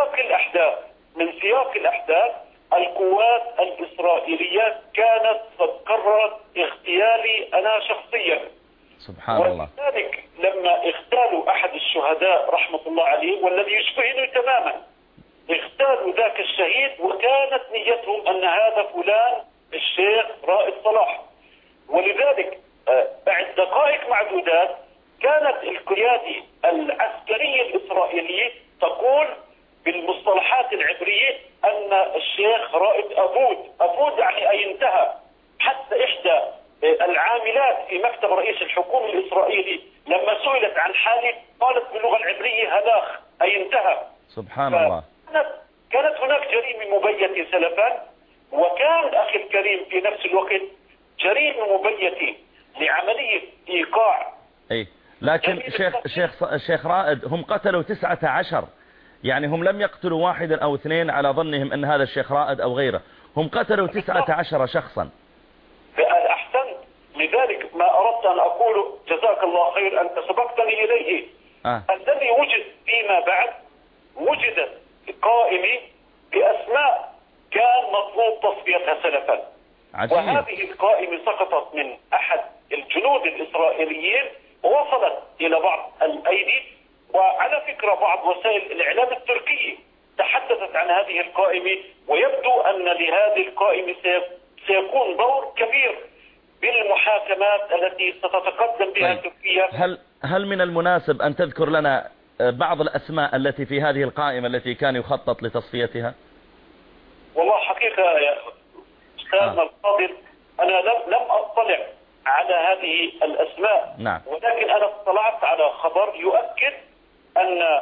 H: من سياق الأحداث القوات الإسرائيلية كانت قد قررت اغتيالي أنا شخصيا.
C: سبحان الله.
H: ولذلك لما اغتالوا أحد الشهداء رحمة الله عليه والذي يشبهني تماما، اغتالوا ذاك الشهيد وكانت نيتهم أن هذا فلان الشيخ رائد صلاح. ولذلك بعد دقائق معدودات كانت القيادة العسكرية الإسرائيلية تقول بالمصطلحات العبرية أن الشيخ رائد أبود يعني أي انتهى. حتى إحدى العاملات في مكتب رئيس الحكومة الإسرائيلي لما سئلت عن حالي قالت باللغة العبرية هلاخ أي انتهى.
C: سبحان الله.
H: كانت هناك جريمة مبيتة سلفا، وكان أخي الكريم في نفس الوقت جريمة مبيتة لعملية إيقاع.
C: أي لكن شيخ رائد، هم قتلوا 19، يعني هم لم يقتلوا 1 أو 2 على ظنهم أن هذا الشيخ رائد أو غيره، هم قتلوا 19 شخصا.
H: أحسنت. لذلك ما أردت أن أقوله جزاك الله خير أنت سبقتني إليه. الذي وجد فيما بعد وجدت قائمة بأسماء كان مطلوب تصفيتها سلفا. عجيب. وهذه القائمة سقطت من أحد الجنود الإسرائيليين ووصلت إلى بعض الأيدي. وعلى فكرة بعض وسائل الإعلام التركية تحدثت عن هذه القائمة، ويبدو أن لهذه القائمة سيكون دور كبير بالمحاكمات التي ستتقدم بها تركيا.
C: هل من المناسب أن تذكر لنا بعض الأسماء التي في هذه القائمة التي كان يخطط لتصفيتها؟
H: والله حقيقة يا أستاذنا الفاضل أنا لم أطلع على هذه الأسماء.
C: نعم.
H: ولكن أنا اطلعت على خبر يؤكد أن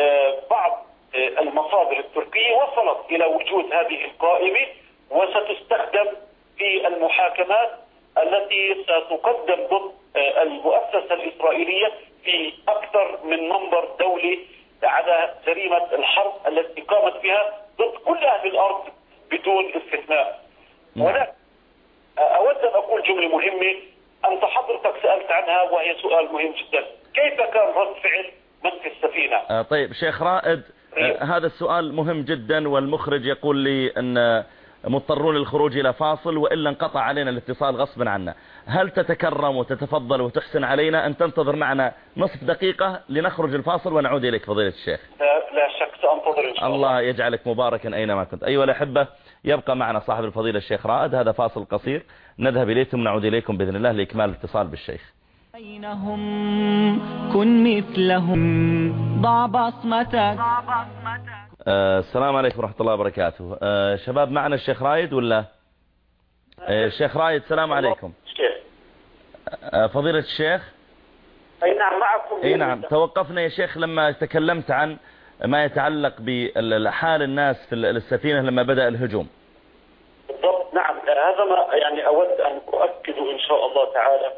H: بعض المصادر التركية وصلت إلى وجود هذه القائمة وستستخدم في المحاكمات التي ستقدم ضد المؤسسة الإسرائيلية في أكثر من منبر دولي على جريمة الحرب التي قامت بها ضد كل أهل الأرض بدون استثناء. ولكن أود أن أقول جملة مهمة أنت حضرتك سألت عنها وهي سؤال مهم جدا: كيف كان رد فعل من في السفينة؟
C: طيب شيخ رائد، هذا السؤال مهم جدا، والمخرج يقول لي أن مضطرون للخروج إلى فاصل وإلا انقطع علينا الاتصال غصبا عنا. هل تتكرم وتتفضل وتحسن علينا أن تنتظر معنا نصف دقيقة لنخرج الفاصل ونعود إليك فضيلة الشيخ؟
H: لا شك سأنتظر إن شاء الله.
C: الله يجعلك مباركا أينما كنت. أيها الأحبة، يبقى معنا صاحب الفضيلة الشيخ رائد. هذا فاصل قصير نذهب إليه ثم نعود إليكم بإذن الله لإكمال الاتصال بالشيخ.
B: بينهم كن مثلهم ضع بصمتك
C: السلام عليكم ورحمة الله وبركاته. شباب معنا الشيخ رايد ولا؟ الشيخ رايد السلام عليكم. فضيلة الشيخ.
H: أي نعم معكم.
C: أي نعم. توقفنا يا شيخ لما تكلمت عن ما يتعلق بحال الناس في السفينة لما بدأ الهجوم.
H: بالضبط نعم. هذا ما يعني أود أن أؤكد إن شاء الله تعالى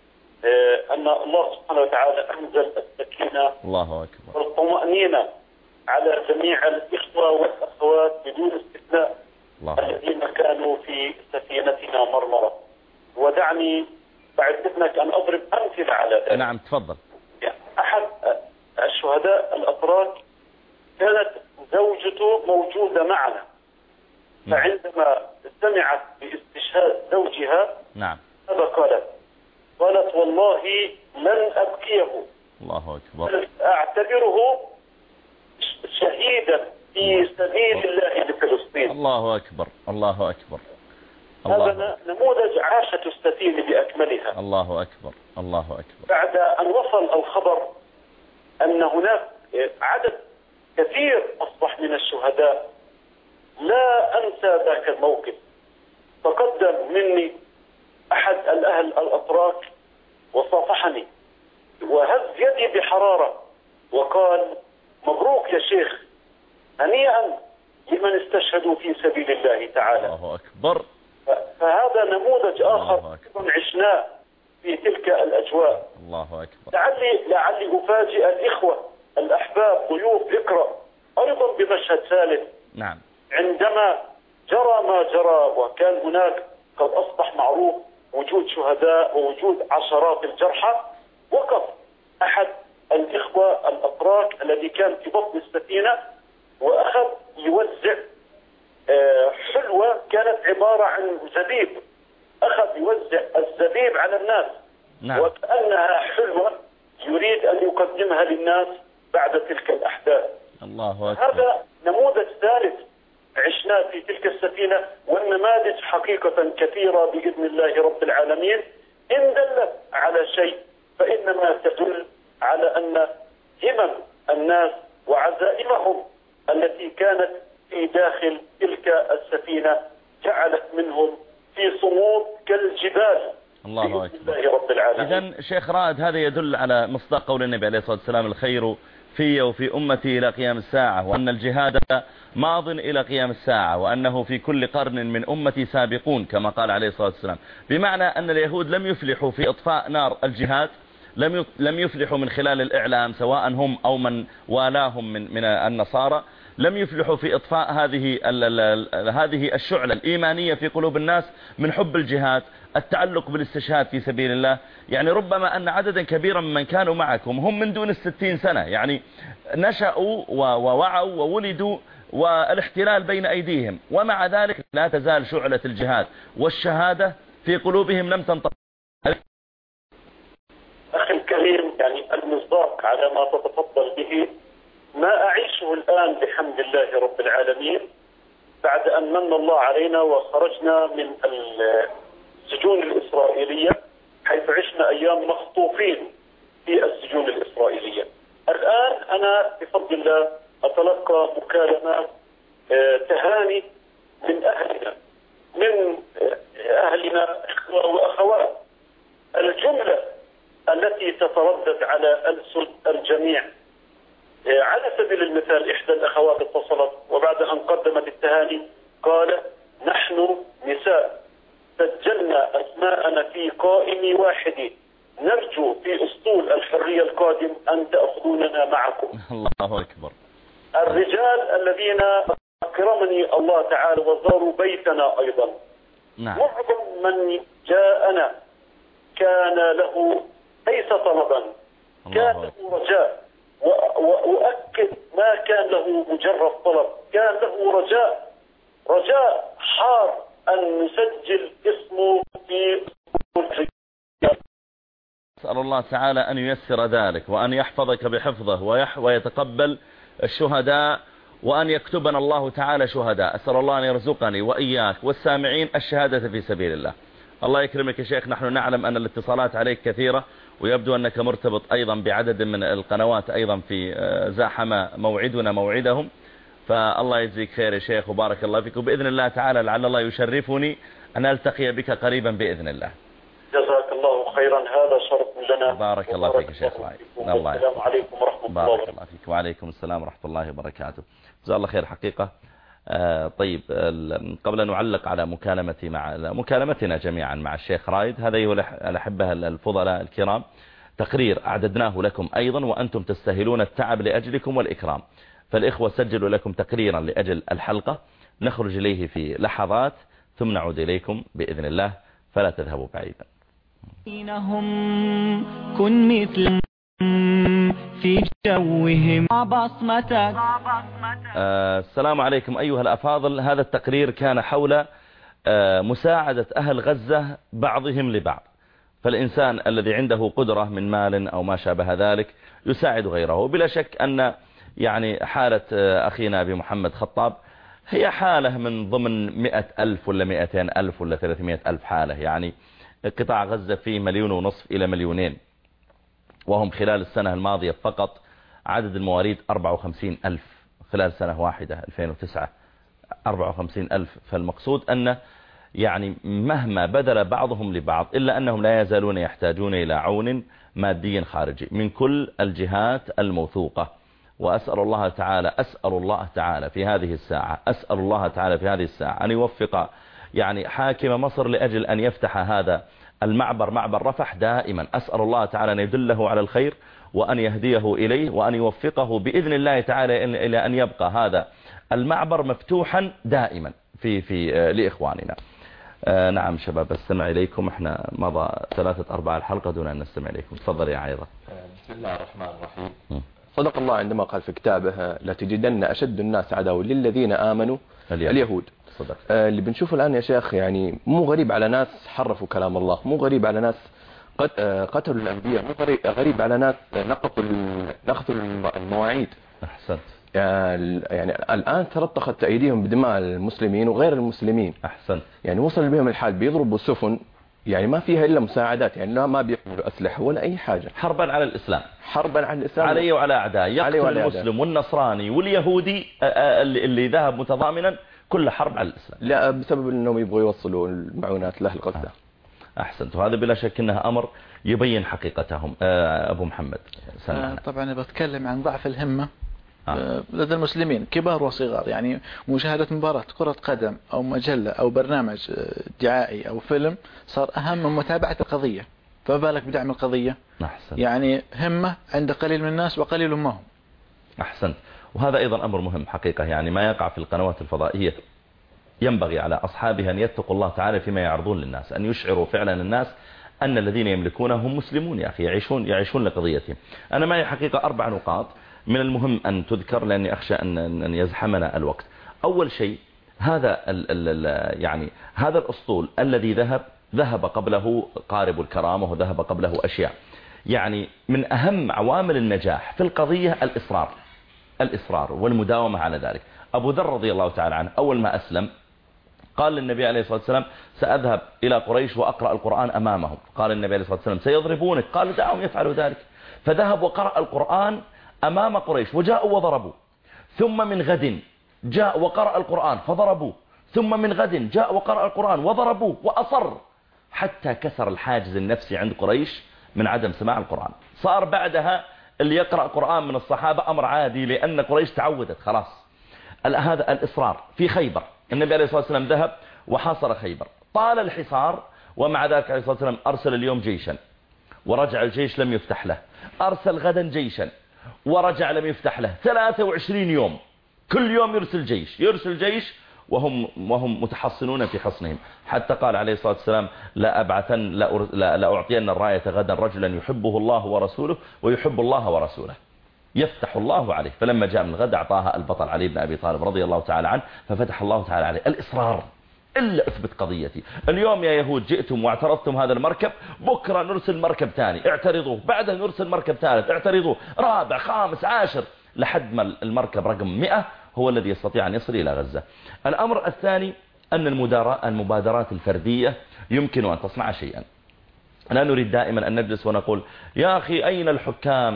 H: أن الله سبحانه وتعالى أنزل السكينة
C: الله أكبر
H: والطمأنينة على جميع الإخوة والأخوات بدون استثناء الذين كانوا في سفينتنا مرمرة. ودعني بعد إذنك أن أضرب أمثلة على ذلك.
C: نعم تفضل.
H: أحد الشهداء الأتراك كانت زوجته موجودة معنا. فعندما سمعت باستشهاد زوجها
C: نعم
H: ماذا قالت والله لن أبكيه.
C: الله أكبر.
H: أعتبره شهيدا في سبيل الله لفلسطين.
C: الله أكبر الله أكبر.
H: هذا نموذج عاشة السفينة بأكملها.
C: الله أكبر الله أكبر.
H: بعد أن وصل الخبر أن هناك عدد كثير أصبح من الشهداء لا أنسى ذاك الموقف. تقدم مني أحد الأهل الأتراك وصافحني وهز يدي بحرارة وقال مبروك يا شيخ هنيئا لمن استشهدوا في سبيل الله تعالى.
C: الله أكبر.
H: فهذا نموذج آخر عشناه في تلك الأجواء.
C: الله أكبر.
H: لعلي أفاجئ الإخوة الأحباب ضيوف ذكرى أيضا بمشهد ثالث.
C: نعم.
H: عندما جرى ما جرى وكان هناك قد أصبح معروف وجود شهداء ووجود عشرات الجرحى، وقف أحد الإخوة الأتراك الذي كان في بطن السفينة وأخذ يوزع حلوة كانت عبارة عن زبيب. أخذ يوزع الزبيب على الناس.
C: نعم.
H: وكأنها حلوة يريد أن يقدمها للناس بعد تلك الأحداث.
C: الله أكبر.
H: هذا نموذج ثالث عشناه في تلك السفينة، والنماذج حقيقة كثيرة بإذن الله رب العالمين. إن دلت على شيء فإنما تدل على أن همم الناس وعزائمهم التي كانت في داخل تلك السفينة جعلت منهم في صمود كالجبال.
C: الله أكبر.
H: الله رب العالمين.
C: إذن شيخ رائد هذا يدل على مصداق قول النبي عليه الصلاة والسلام الخير في وفي أمتي إلى قيام الساعة، وأن الجهاد ماض إلى قيام الساعة، وأنه في كل قرن من أمتي سابقون كما قال عليه الصلاة والسلام. بمعنى أن اليهود لم يفلحوا في إطفاء نار الجهاد، لم يفلحوا من خلال الإعلام سواء هم أو من والاهم من النصارى، لم يفلحوا في إطفاء هذه الشعلة الإيمانية في قلوب الناس من حب الجهاد، التعلق بالاستشهاد في سبيل الله. يعني ربما أن عددا كبيرا من كانوا معكم هم من دون 60 سنة، يعني نشأوا ووعوا وولدوا والاحتلال بين أيديهم، ومع ذلك لا تزال شعلة الجهاد والشهادة في قلوبهم لم تنطفئ.
H: أخي الكريم، يعني المصداق على ما تتفضل به ما أعيشه الآن بحمد الله رب العالمين بعد أن من الله علينا وخرجنا من السجون الإسرائيلية، حيث عشنا أيام مخطوفين في السجون الإسرائيلية. الآن أنا بفضل الله أتلقى مكالمات تهاني من أهلنا إخوة وأخوات. الجملة التي تتردد على ألسن الجميع، على سبيل المثال إحدى الأخوات اتصلت وبعد أن قدمت التهاني قال نحن نساء سجلنا أسماءنا في قائم واحد، نرجو في أسطول الحرية القادم أن تأخذوننا معكم.
C: الله أكبر.
H: الرجال الذين أكرمني الله تعالى وزاروا بيتنا أيضا،
C: نعم.
H: معظم من جاءنا كان له ليس طلبا، كان له رجاء، وأؤكد ما كان له مجرد طلب، كان له رجاء حار أن نسجل اسمه في
C: أسأل الله تعالى أن ييسر ذلك وأن يحفظك بحفظه ويتقبل الشهداء وأن يكتبنا الله تعالى شهداء. أسأل الله أن يرزقني وإياك والسامعين الشهادة في سبيل الله. الله يكرمك يا شيخ. نحن نعلم أن الاتصالات عليك كثيرة، ويبدو أنك مرتبط أيضا بعدد من القنوات أيضا في زاحم موعدنا موعدهم. فالله يجزيك خير يا شيخ وبارك الله فيك، وبإذن الله تعالى لعل الله يشرفني أن ألتقي بك قريبا بإذن الله.
H: جزاك الله خيرا، هذا شرف لنا.
C: بارك الله فيك يا شيخ رايد.
H: السلام عليكم ورحمة الله
C: بارك
H: وبركاته.
C: الله فيك. وعليكم السلام ورحمة الله وبركاته. جزاه الله خير حقيقة. طيب قبل أن نعلق على مكالمتنا جميعا مع الشيخ رايد، هذا أيها الأحبة الفضلاء الكرام تقرير أعددناه لكم أيضا وأنتم تستاهلون التعب لأجلكم والإكرام. فالإخوة سجلوا لكم تقريرا لأجل الحلقة، نخرج إليه في لحظات ثم نعود إليكم بإذن الله، فلا تذهبوا بعيدا.
B: كن مثل في جوهم بصمتك.
C: السلام عليكم أيها الأفاضل. هذا التقرير كان حول مساعدة أهل غزة بعضهم لبعض. فالإنسان الذي عنده قدرة من مال أو ما شابه ذلك يساعد غيره. بلا شك أن يعني حالة أخينا أبي محمد خطاب هي حالة من ضمن 100,000 ولا 200,000 ولا 300,000 حالة. يعني قطاع غزة فيه 1,500,000 إلى 2,000,000، وهم خلال السنة الماضية فقط عدد المواليد 54,000 خلال سنة واحدة 2009 54,000. فالمقصود أن يعني مهما بذل بعضهم لبعض إلا أنهم لا يزالون يحتاجون إلى عون مادي خارجي من كل الجهات الموثوقة. وأسأل الله تعالى في هذه الساعة أن يوفق يعني حاكم مصر لأجل أن يفتح هذا المعبر، معبر رفح دائما. أسأل الله تعالى أن يدله على الخير وأن يهديه إليه وأن يوفقه بإذن الله تعالى إلى أن يبقى هذا المعبر مفتوحا دائما في لإخواننا. نعم شباب، استمع إليكم. احنا مضى 3/4 الحلقة دون أن نستمع إليكم. تفضل يا عيضة.
I: بسم الله الرحمن الرحيم. صدق الله عندما قال في كتابه لتجدن أشد الناس عداوة للذين آمنوا اليهود. صدق. اللي بنشوفه الآن يا شيخ يعني مو غريب على ناس حرفوا كلام الله، مو غريب على ناس قتلوا الأنبياء، مو غريب على ناس نقضوا المواعيد.
C: أحسنت.
I: يعني الآن تلطخت أيديهم بدماء المسلمين وغير المسلمين.
C: أحسنت.
I: يعني وصل بهم الحال بيضربوا السفن يعني ما فيها إلا مساعدات، يعني لا ما بيحملوا أسلحة ولا أي حاجة.
C: حربا على الإسلام،
I: حربا على الإسلام،
C: عليه وعلى أعداء. يقتل المسلم والنصراني واليهودي اللي ذهب متضامنا، كل حرب على الإسلام.
I: لا بسبب أنهم يبغوا يوصلوا المعونات لأهل غزة.
C: أحسنت. وهذا بلا شك أنها أمر يبين حقيقتهم. أبو محمد
E: طبعا أنا بتكلم عن ضعف الهمة لدى المسلمين كبار وصغار. يعني مشاهدة مباراة كرة قدم أو مجلة أو برنامج دعائي أو فيلم صار أهم من متابعة القضية، فما بالك بدعم القضية.
C: أحسنت.
E: يعني همة عند قليل من الناس وقليل ما هم.
C: أحسنت. وهذا أيضا أمر مهم حقيقة. يعني ما يقع في القنوات الفضائية ينبغي على أصحابها أن يتقوا الله تعالى فيما يعرضون للناس، أن يشعروا فعلا الناس أن الذين يملكونه هم مسلمون يا أخي، يعيشون لقضيتهم. أنا معي حقيقة 4 نقاط من المهم أن تذكر لأني أخشى أن يزحمنا الوقت. أول شيء هذا يعني هذا الأسطول الذي ذهب قبله قارب الكرامة وذهب قبله أشياء. يعني من أهم عوامل النجاح في القضية الإصرار والمداومة على ذلك. أبو ذر رضي الله تعالى عنه أول ما أسلم قال للنبي عليه الصلاة والسلام سأذهب إلى قريش وأقرأ القرآن أمامهم. قال النبي عليه الصلاة والسلام سيضربونك. قال دعهم يفعلوا ذلك. فذهب وقرأ القرآن أمام قريش وجاءوا وضربوا. ثم من غد جاء وقرأ القرآن فضربوا. ثم من غد جاء وقرأ القرآن وضربوا، وأصر حتى كسر الحاجز النفسي عند قريش من عدم سماع القرآن. صار بعدها اللي يقرأ قرآن من الصحابة أمر عادي لأن قريش تعودت خلاص. هذا الإصرار. في خيبر النبي عليه الصلاة والسلام ذهب وحاصر خيبر، طال الحصار، ومع ذلك عليه الصلاة والسلام أرسل اليوم جيشا ورجع الجيش لم يفتح له، أرسل غدا جيشا ورجع لم يفتح له. 23 يوم كل يوم يرسل جيش وهم متحصنون في حصنهم، حتى قال عليه الصلاة والسلام لا أعطين الراية غدا رجلا يحبه الله ورسوله ويحب الله ورسوله يفتح الله عليه. فلما جاء من الغد أعطاها البطل علي بن أبي طالب رضي الله تعالى عنه ففتح الله تعالى عليه. الإصرار. إلا أثبت قضيتي. اليوم يا يهود جئتم واعترضتم هذا المركب، بكرة نرسل مركب ثاني اعترضوه، بعدها نرسل مركب ثالث اعترضوه، رابع خامس عاشر، لحد ما المركب رقم 100 هو الذي يستطيع أن يصل إلى غزة. الأمر الثاني أن المبادرات الفردية يمكن أن تصنع شيئا. لا نريد دائما أن نجلس ونقول يا أخي أين الحكام،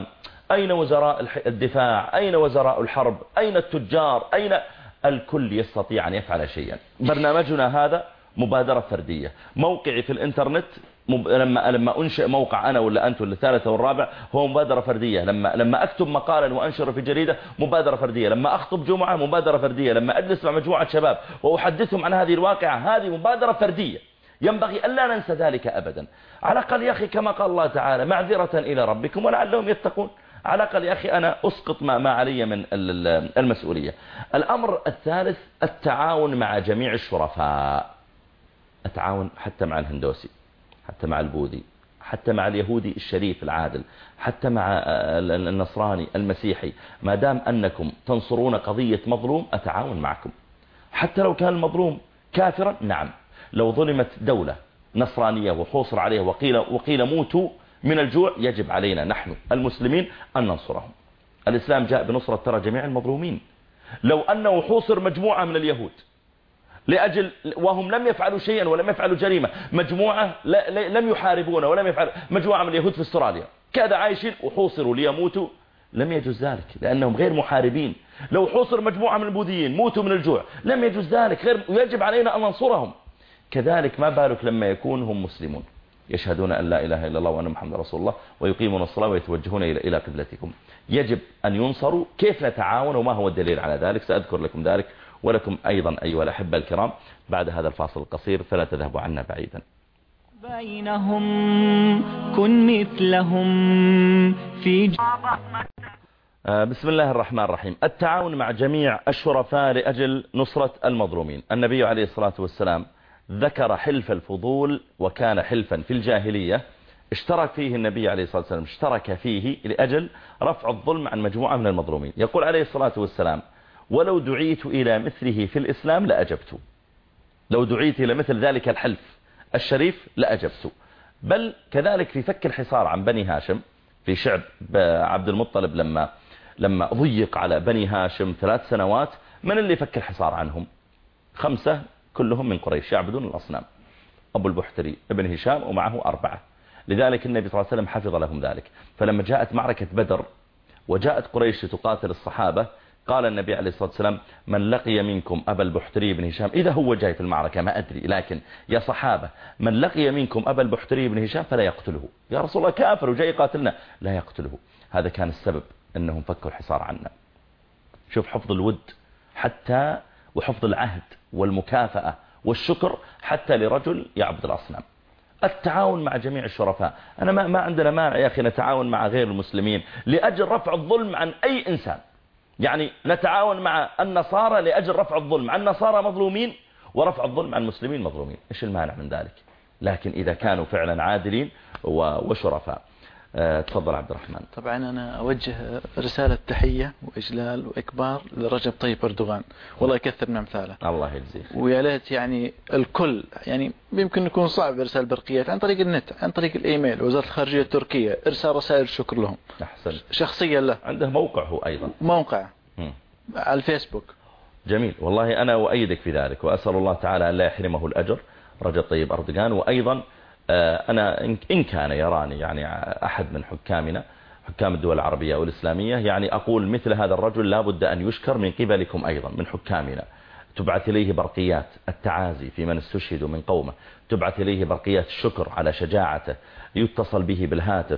C: أين وزراء الدفاع؟ أين وزراء الحرب؟ أين التجار؟ أين الكل يستطيع أن يفعل شيئا. برنامجنا هذا مبادرة فردية. موقعي في الانترنت لما أنشئ موقع أنا ولا أنت ولا الثالث والرابع هو مبادرة فردية. لما أكتب مقالا وأنشره في جريدة مبادرة فردية. لما أخطب جمعة مبادرة فردية. لما أجلس مع مجموعة شباب وأحدثهم عن هذه الواقعة هذه مبادرة فردية. ينبغي ألا ننسى ذلك أبدا. على الأقل يا أخي كما قال الله تعالى معذرة إلى ربكم ولعلهم يتقون. على الأقل يا أخي أنا أسقط ما علي من المسؤولية. الأمر الثالث التعاون مع جميع الشرفاء. التعاون حتى مع الهندوسي، حتى مع البوذي، حتى مع اليهودي الشريف العادل، حتى مع النصراني المسيحي. ما دام أنكم تنصرون قضية مظلوم أتعاون معكم. حتى لو كان المظلوم كافرا، نعم، لو ظلمت دولة نصرانية وحوصر عليه وقيل موتوا من الجوع يجب علينا نحن المسلمين أن ننصرهم. الإسلام جاء بنصرة ترى جميع المظلومين. لو أنه حوصر مجموعة من اليهود لأجل وهم لم يفعلوا شيئا ولم يفعلوا جريمة، مجموعة لم يحاربون ولم يفعلوا، مجموعة من اليهود في استراليا كذا عايشين وحوصروا ليموتوا، لم يجوز ذلك لأنهم غير محاربين. لو حوصر مجموعة من البوذيين موتوا من الجوع لم يجوز ذلك، يجب علينا أن ننصرهم. كذلك ما بالك لما يكون هم مسلمون يشهدون أن لا إله إلا الله وأن محمد رسول الله ويقيمون الصلاة ويتوجهون إلى قبلتكم. يجب أن ينصروا. كيف نتعاون وما هو الدليل على ذلك؟ سأذكر لكم ذلك ولكم أيضا أيها الأحبة الكرام بعد هذا الفاصل القصير، فلا تذهبوا عنا بعيدا.
B: بينهم كن مثلهم في
C: بسم الله الرحمن الرحيم. التعاون مع جميع الشرفاء لأجل نصرة المظلومين. النبي عليه الصلاة والسلام ذكر حلف الفضول، وكان حلفا في الجاهلية اشترك فيه النبي عليه الصلاة والسلام، اشترك فيه لأجل رفع الظلم عن مجموعة من المظلومين. يقول عليه الصلاة والسلام: ولو دعيت إلى مثله في الإسلام لأجبت. لو دعيت إلى مثل ذلك الحلف الشريف لأجبت. بل كذلك في فك الحصار عن بني هاشم في شعب عبد المطلب لما ضيق على بني هاشم 3 سنوات، من اللي فك الحصار عنهم؟ 5 كلهم من قريش يعبدون الأصنام. أبو البحتري ابن هشام ومعه 4. لذلك النبي صلى الله عليه وسلم حفظ لهم ذلك. فلما جاءت معركة بدر وجاءت قريش تقاتل الصحابة قال النبي عليه الصلاة والسلام: من لقي منكم أبا البحتري بن هشام، إذا هو جاي في المعركة ما أدري، لكن يا صحابة من لقي منكم أبا البحتري بن هشام فلا يقتله. يا رسول الله كافر وجاي قاتلنا، لا يقتله. هذا كان السبب أنهم فكوا الحصار عنا. شوف حفظ الود حتى وحفظ العهد والمكافأة والشكر حتى لرجل يعبد الأصنام. التعاون مع جميع الشرفاء. أنا ما عندنا مانع يا أخي نتعاون مع غير المسلمين لأجل رفع الظلم عن أي إنسان. يعني نتعاون مع النصارى لأجل رفع الظلم عن نصارى مظلومين ورفع الظلم عن مسلمين مظلومين، إيش المانع من ذلك؟ لكن إذا كانوا فعلا عادلين وشرفاء. تفضل عبد الرحمن.
E: طبعا أنا أوجه رسالة تحية وإجلال وإكبار لرجب طيب أردوغان، والله يكثر من أمثاله.
C: الله يجزيه.
E: ويا ليت يعني الكل، يعني يمكن يكون صعب إرسال برقيات عن طريق النت، عن طريق الإيميل، وزارة الخارجية التركية إرسال رسائل شكر لهم.
C: أحسن.
E: شخصيا له.
C: عنده موقع هو أيضا.
E: موقع على الفيسبوك.
C: جميل، والله أنا أؤيدك في ذلك، وأسأل الله تعالى أن لا يحرمه الأجر رجب طيب أردوغان. وأيضا أنا إن كان يراني يعني أحد من حكامنا حكام الدول العربية والإسلامية، يعني أقول مثل هذا الرجل لا بد أن يشكر من قبلكم أيضا من حكامنا. تبعث إليه برقيات التعازي في من استشهدوا من قومه، تبعث إليه برقيات الشكر على شجاعته، يتصل به بالهاتف،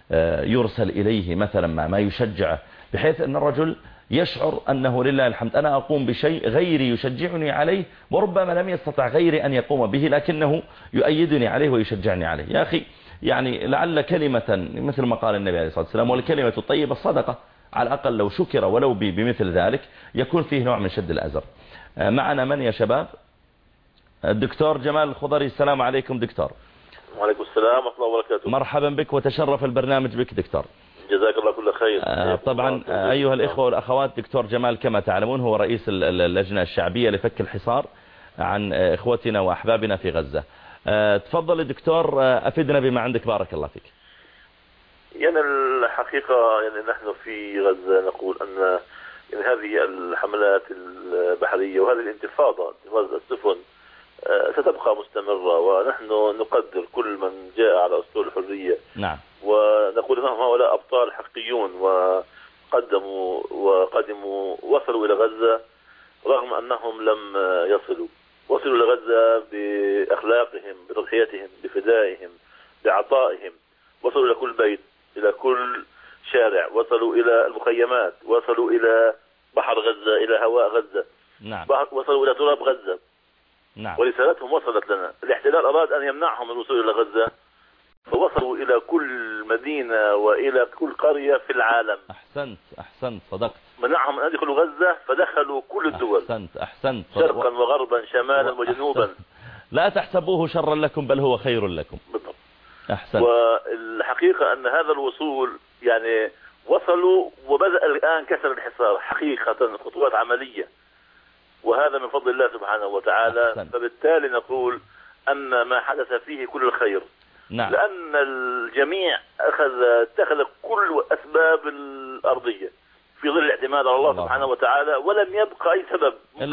C: يرسل إليه مثلا ما يشجعه، بحيث أن الرجل يشعر أنه لله الحمد أنا أقوم بشيء غيري يشجعني عليه، وربما لم يستطع غيري أن يقوم به لكنه يؤيدني عليه ويشجعني عليه. يا أخي يعني لعل كلمة مثل ما قال النبي عليه الصلاة والسلام: والكلمة الطيبة الصدقة. على الأقل لو شكر ولو بمثل ذلك يكون فيه نوع من شد الأزر. معنا من يا شباب؟ الدكتور جمال الخضري. السلام عليكم دكتور.
J: وعليكم السلام ورحمة الله وبركاته.
C: مرحبا بك وتشرف البرنامج بك دكتور.
J: جزاك الله كل خير.
C: طبعا أيها الإخوة والأخوات، دكتور جمال كما تعلمون هو رئيس اللجنة الشعبية لفك الحصار عن إخوتنا وأحبابنا في غزة. تفضل دكتور، أفدنا بما عندك بارك الله فيك.
J: يعني الحقيقة يعني نحن في غزة نقول أن يعني هذه الحملات البحرية وهذه الانتفاضة غزة السفن ستبقى مستمرة، ونحن نقدر كل من جاء على أسطول الحرية.
C: نعم.
J: ونقول أنهم هؤلاء أبطال حقيقيون وقدموا وصلوا إلى غزة رغم أنهم لم يصلوا. وصلوا إلى غزة بأخلاقهم، بتضحيتهم، بفدائهم، بعطائهم. وصلوا إلى كل بيت، إلى كل شارع، وصلوا إلى المخيمات، وصلوا إلى بحر غزة، إلى هواء غزة.
C: نعم.
J: وصلوا إلى تراب غزة.
C: نعم.
J: ورسالتهم وصلت لنا. الاحتلال أراد أن يمنعهم من الوصول إلى غزة، فوصلوا إلى كل مدينة وإلى كل قرية في العالم.
C: أحسنت صدقت.
J: منعهم أن يدخلوا غزة فدخلوا كل الدول.
C: أحسنت
J: شرقا وغربا، شمالا وجنوبا.
C: لا تحسبوه شرا لكم بل هو خير لكم.
J: بالضبط.
C: أحسنت.
J: والحقيقة أن هذا الوصول يعني وصلوا وبدأ الآن كسر الحصار حقيقة، خطوات عملية، وهذا من فضل الله سبحانه وتعالى.
C: أحسنت.
J: فبالتالي نقول أن ما حدث فيه كل الخير.
C: نعم.
J: لأن الجميع اتخذ كل أسباب الأرضية في ظل الاعتماد على الله سبحانه وتعالى، ولم يبقى أي سبب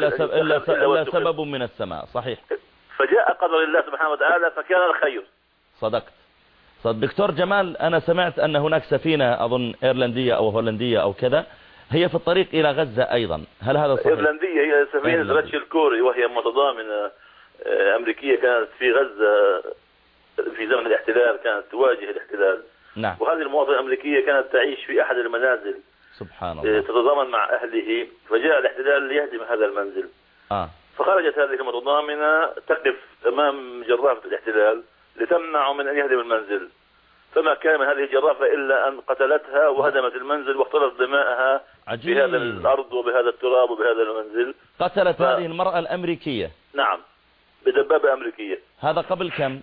C: إلا سبب من السماء. صحيح.
J: فجاء قدر الله سبحانه وتعالى فكان الخير.
C: صدقت. دكتور جمال، أنا سمعت أن هناك سفينة أظن إيرلندية أو هولندية أو كذا هي في الطريق إلى غزة أيضا، هل هذا صحيح؟
J: إيرلندية، هي سفينة راتشل كوري، وهي متضامنة أمريكية كانت في غزة في زمن الاحتلال، كانت تواجه الاحتلال.
C: نعم.
J: وهذه المواطنة الأمريكية كانت تعيش في أحد المنازل،
C: سبحان الله،
J: تتضامن مع أهله، فجاء الاحتلال ليهدم هذا المنزل. فخرجت هذه المتضامنة تقف أمام جرافة الاحتلال لتمنع من أن يهدم المنزل، فما كان من هذه الجرافة إلا أن قتلتها وهدمت المنزل واختلط دماءها بهذا الأرض وبهذا التراب وبهذا المنزل.
C: قتلت هذه المرأة الأمريكية.
J: نعم، بدبابة أمريكية.
C: هذا قبل كم؟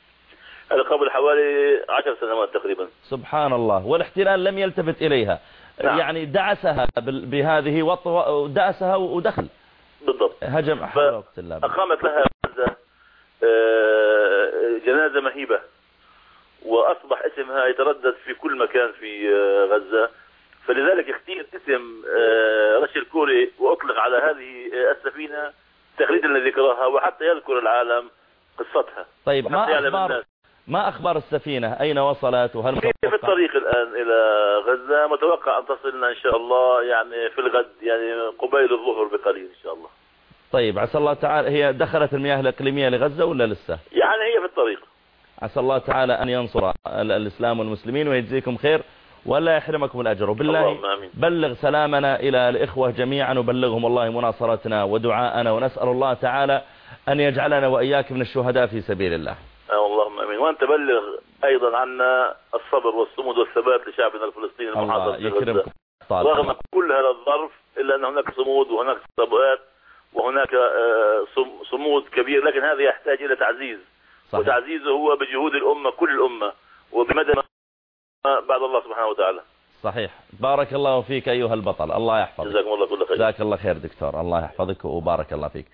J: هذا قبل حوالي 10 سنوات تقريبا.
C: سبحان الله. والاحتلال لم يلتفت إليها.
J: نعم.
C: يعني دعسها بهذه ودعسها ودخل.
J: بالضبط.
C: هجم.
J: أقامت لها غزة جنازة مهيبة، وأصبح اسمها يتردد في كل مكان في غزة. فلذلك اختير اسم راتشل كوري وأطلق على هذه السفينة تخليدا لذكرها وحتى يذكر العالم قصتها.
C: طيب ما أخبار السفينة؟ أين وصلت؟ وهل
J: هي في الطريق الآن إلى غزة، متوقع أن تصلنا إن شاء الله يعني في الغد، يعني قبيل الظهر بقليل إن شاء الله.
C: طيب، عسى الله تعالى. هي دخلت المياه الإقليمية لغزة ولا لسه؟
J: يعني هي في الطريق.
C: عسى الله تعالى أن ينصر الإسلام والمسلمين ويجزيكم خير ولا يحرمكم الأجر. وبالله بلغ سلامنا إلى الإخوة جميعا، وبلغهم الله مناصرتنا ودعاءنا، ونسأل الله تعالى أن يجعلنا وإياك من الشهداء في سبيل الله.
J: اللهم امين. وان تبلغ ايضا عنا الصبر والصمود والثبات لشعبنا الفلسطيني المحاصر في غزة. رغم كل هذا الظرف الا ان هناك صمود وهناك ثبات وهناك صمود كبير، لكن هذا يحتاج الى تعزيز. صحيح. وتعزيزه هو بجهود الامه، كل الامه، وبمدى بعد الله سبحانه وتعالى.
C: صحيح. بارك الله فيك ايها البطل، الله يحفظك.
J: جزاكم الله كل خير.
C: جزاك الله خير دكتور، الله يحفظك وبارك الله فيك.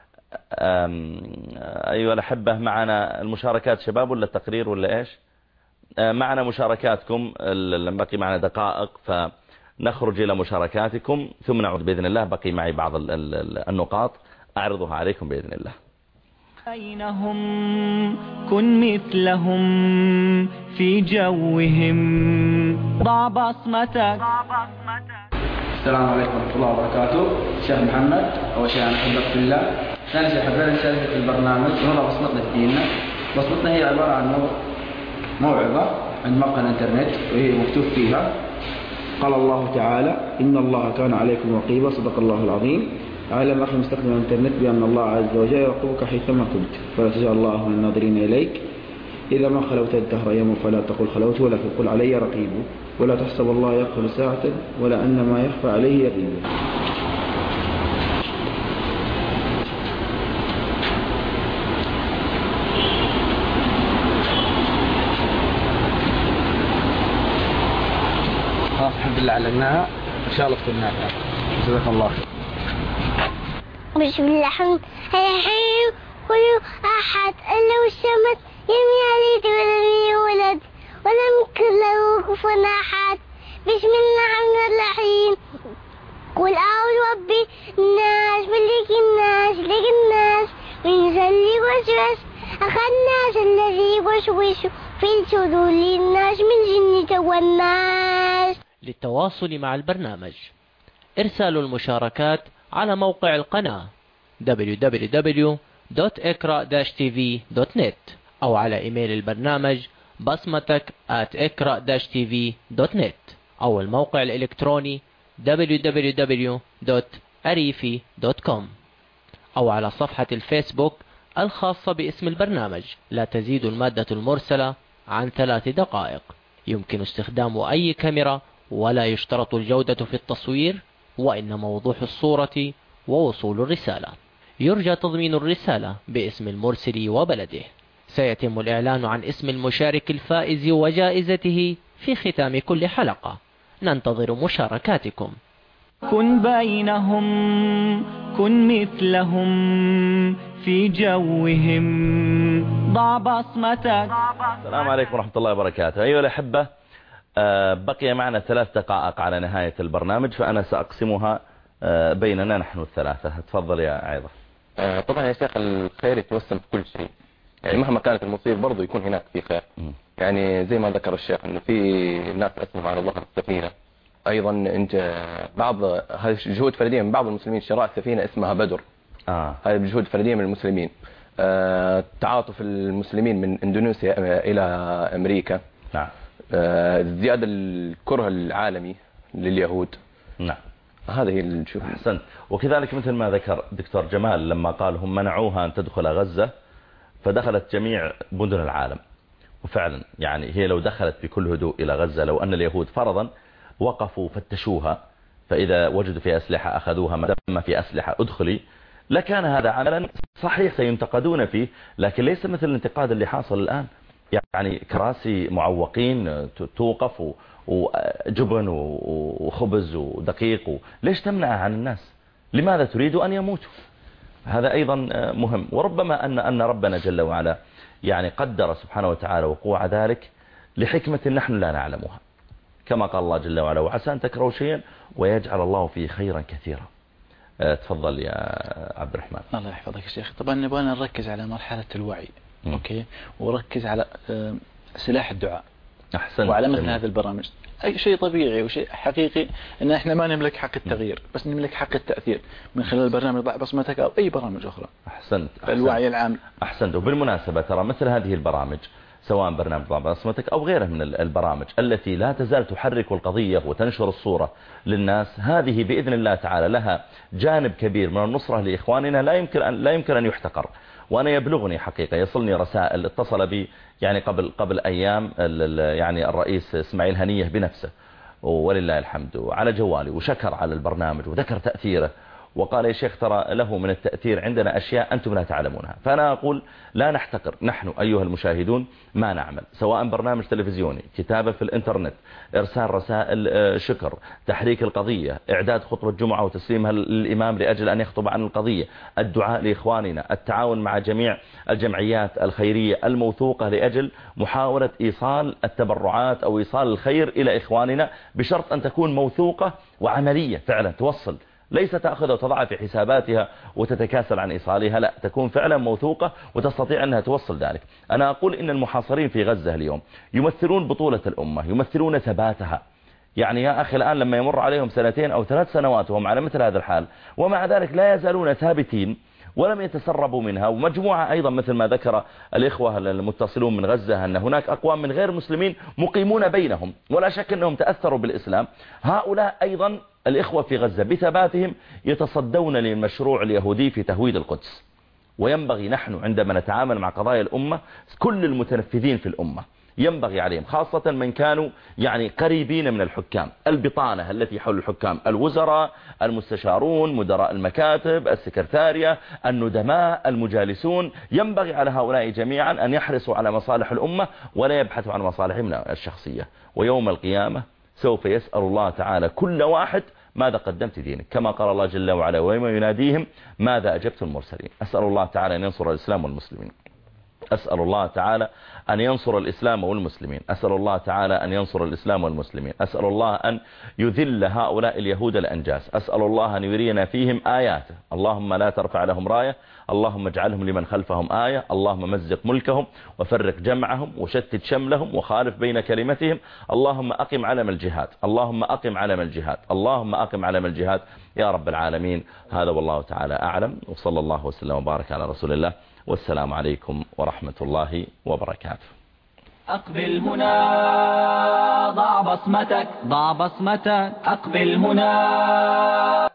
C: أيها الأحبة، معنا المشاركات شباب ولا التقرير ولا إيش؟ معنا مشاركاتكم، بقي معنا دقائق فنخرج إلى مشاركاتكم ثم نعود بإذن الله. بقي معي بعض النقاط أعرضها عليكم بإذن الله.
B: بينهم كن مثلهم في جوهم، ضع بصمتك.
K: السلام عليكم ورحمة الله وبركاته. شيخ محمد، أول شيء أنا أحبك في الله. ثاني شيء حبينا نشارك في البرنامج نضع بصمتنا في ديننا. بصمتنا هي عبارة عن موعظة عند موقع الانترنت، وهي مكتوب فيها قال الله تعالى: إن الله كان عليكم رقيبا، صدق الله العظيم. أعلم أخي مستخدم الانترنت بأن الله عز وجل يراقبك حيثما كنت، فلا تجعل الله من الناظرين إليك. إذا ما خلوت الدهر يوم فلا تقل خلوت، ولكن قل علي رقيب، ولا تحسب الله يغفل ساعة ولا أن ما يخفى عليه يغيب. الحمد لله علمناها، إن شاء الله افتناها. جزاك الله خير.
L: بسم الله الحمد الرحيم. كل أحد إلا والسمد لم يلد ولم يولد ولم يكن له كفوا أحد. بسم الله الرحمن الرحيم. قل أعوذ برب الناس ملك الناس إله الناس من شر الوسواس الخناس الذي يوسوس في السرور للناس من جنة والناس.
M: للتواصل مع البرنامج إرسال المشاركات على موقع القناة www.ikra-tv.net أو على إيميل البرنامج basmatak@ikra-tv.net أو الموقع الإلكتروني www.arifi.com أو على صفحة الفيسبوك الخاصة باسم البرنامج. لا تزيد المادة المرسلة عن 3 دقائق. يمكن استخدام أي كاميرا ولا يشترط الجودة في التصوير، وإنما وضوح الصورة ووصول الرسالة. يرجى تضمين الرسالة باسم المرسل وبلده. سيتم الإعلان عن اسم المشارك الفائز وجائزته في ختام كل حلقة. ننتظر مشاركاتكم.
B: كن بينهم، كن مثلهم في جوهم، ضع بصمتك.
C: السلام عليكم ورحمة الله وبركاته. أيها الأحبة، بقي معنا 3 دقائق على نهاية البرنامج، فأنا سأقسمها بيننا نحن الثلاثة. تفضل يا عيضة.
I: طبعا يا شيخ، الخير يتوسم في كل شيء، يعني مهما كانت المصير برضو يكون هناك في خير. يعني زي ما ذكر الشيخ انه في ناس اسمهم على ظهر السفينة. ايضا انت بعض هذه جهود فردية من بعض المسلمين، شراء سفينة اسمها بدر. هذه جهود فردية من المسلمين. تعاطف المسلمين من اندونيسيا الى امريكا.
C: نعم.
I: زيادة الكره العالمي لليهود.
C: نعم.
I: هذه هي الشوف.
C: أحسنت. وكذلك مثل ما ذكر دكتور جمال لما قال هم منعوها أن تدخل غزة، فدخلت جميع مدن العالم. وفعلا يعني هي لو دخلت بكل هدوء إلى غزة، لو أن اليهود فرضا وقفوا فتشوها، فإذا وجدوا في أسلحة أخذوها، ما دام في أسلحة أدخلي، لكان هذا عملا صحيح سينتقدون فيه، لكن ليس مثل الانتقاد اللي حاصل الآن. يعني كراسي معوقين توقف وجبن وخبز ودقيق، ليش تمنع عن الناس؟ لماذا تريد أن يموتوا؟ هذا أيضا مهم. وربما أن ربنا جل وعلا يعني قدر سبحانه وتعالى وقوع ذلك لحكمة نحن لا نعلمها، كما قال الله جل وعلا: وعسى أن تكرهوا شيئا ويجعل الله فيه خيرا كثيرا. تفضل يا عبد الرحمن.
E: الله يحفظك يا شيخ. طبعا نبغى نركز على مرحلة الوعي. أوكي. وركز على سلاح الدعاء.
C: أحسن.
E: وعلى مثل هذه البرامج. أي شيء طبيعي وشيء حقيقي ان احنا ما نملك حق التغيير، بس نملك حق التأثير من خلال برنامج ضع بصمتك او اي برامج اخرى.
C: أحسنت.
E: الوعي العام.
C: أحسنت. وبالمناسبة ترى مثل هذه البرامج، سواء برنامج ضع بصمتك او غيره من البرامج التي لا تزال تحرك القضية وتنشر الصورة للناس، هذه بإذن الله تعالى لها جانب كبير من النصرة لإخواننا لا يمكن أن يحتقر. وأنا يبلغني حقيقة، يصلني رسائل، اتصل بي يعني قبل أيام يعني الرئيس إسماعيل هنية بنفسه ولله الحمد على جوالي، وشكر على البرنامج وذكر تأثيره، وقال: يا شيخ ترى له من التأثير عندنا أشياء أنتم لا تعلمونها. فأنا أقول لا نحتقر نحن أيها المشاهدون ما نعمل، سواء برنامج تلفزيوني، كتابة في الإنترنت، إرسال رسائل شكر، تحريك القضية، إعداد خطبة جمعة وتسليمها للإمام لأجل أن يخطب عن القضية، الدعاء لإخواننا، التعاون مع جميع الجمعيات الخيرية الموثوقة لأجل محاولة إيصال التبرعات أو إيصال الخير إلى إخواننا، بشرط أن تكون موثوقة وعملية فعلا توصل، ليس تأخذ وتضع في حساباتها وتتكاسل عن إيصالها، لا، تكون فعلا موثوقة وتستطيع أنها توصل ذلك. أنا أقول إن المحاصرين في غزة اليوم يمثلون بطولة الأمة، يمثلون ثباتها. يعني يا أخي الآن لما يمر عليهم 2 أو 3 سنوات وهم على مثل هذا الحال، ومع ذلك لا يزالون ثابتين ولم يتسربوا منها. ومجموعة أيضا مثل ما ذكر الإخوة المتصلون من غزة أن هناك أقوام من غير مسلمين مقيمون بينهم، ولا شك أنهم تأثروا بالإسلام. هؤلاء أيضا الإخوة في غزة بثباتهم يتصدون للمشروع اليهودي في تهويد القدس. وينبغي نحن عندما نتعامل مع قضايا الأمة، كل المتنفذين في الأمة ينبغي عليهم، خاصة من كانوا يعني قريبين من الحكام، البطانة التي حول الحكام، الوزراء، المستشارون، مدراء المكاتب، السكرتارية، الندماء، المجالسون، ينبغي على هؤلاء جميعا أن يحرصوا على مصالح الأمة ولا يبحثوا عن مصالحهم الشخصية. ويوم القيامة سوف يسأل الله تعالى كل واحد: ماذا قدمت دينك؟ كما قال الله جل وعلا: ويوم يناديهم ماذا أجبت المرسلين. أسأل الله تعالى أن ينصر الإسلام والمسلمين. أسأل الله تعالى أن ينصر الإسلام والمسلمين، أسأل الله تعالى أن ينصر الإسلام والمسلمين، أسأل الله أن يذل هؤلاء اليهود الأنجاس، أسأل الله أن يرينا فيهم آياته. اللهم لا ترفع لهم راية، اللهم اجعلهم لمن خلفهم آية، اللهم مزق ملكهم وفرق جمعهم وشتت شملهم وخالف بين كلمتهم، اللهم أقم علم الجهاد، اللهم أقم علم الجهاد، اللهم أقم علم الجهاد يا رب العالمين. هذا والله تعالى أعلم، وصلى الله وسلم وبارك على رسول الله، والسلام عليكم ورحمة الله وبركاته.
B: أقبل هنا، ضع بصمتك، ضع بصمتك، أقبل هنا.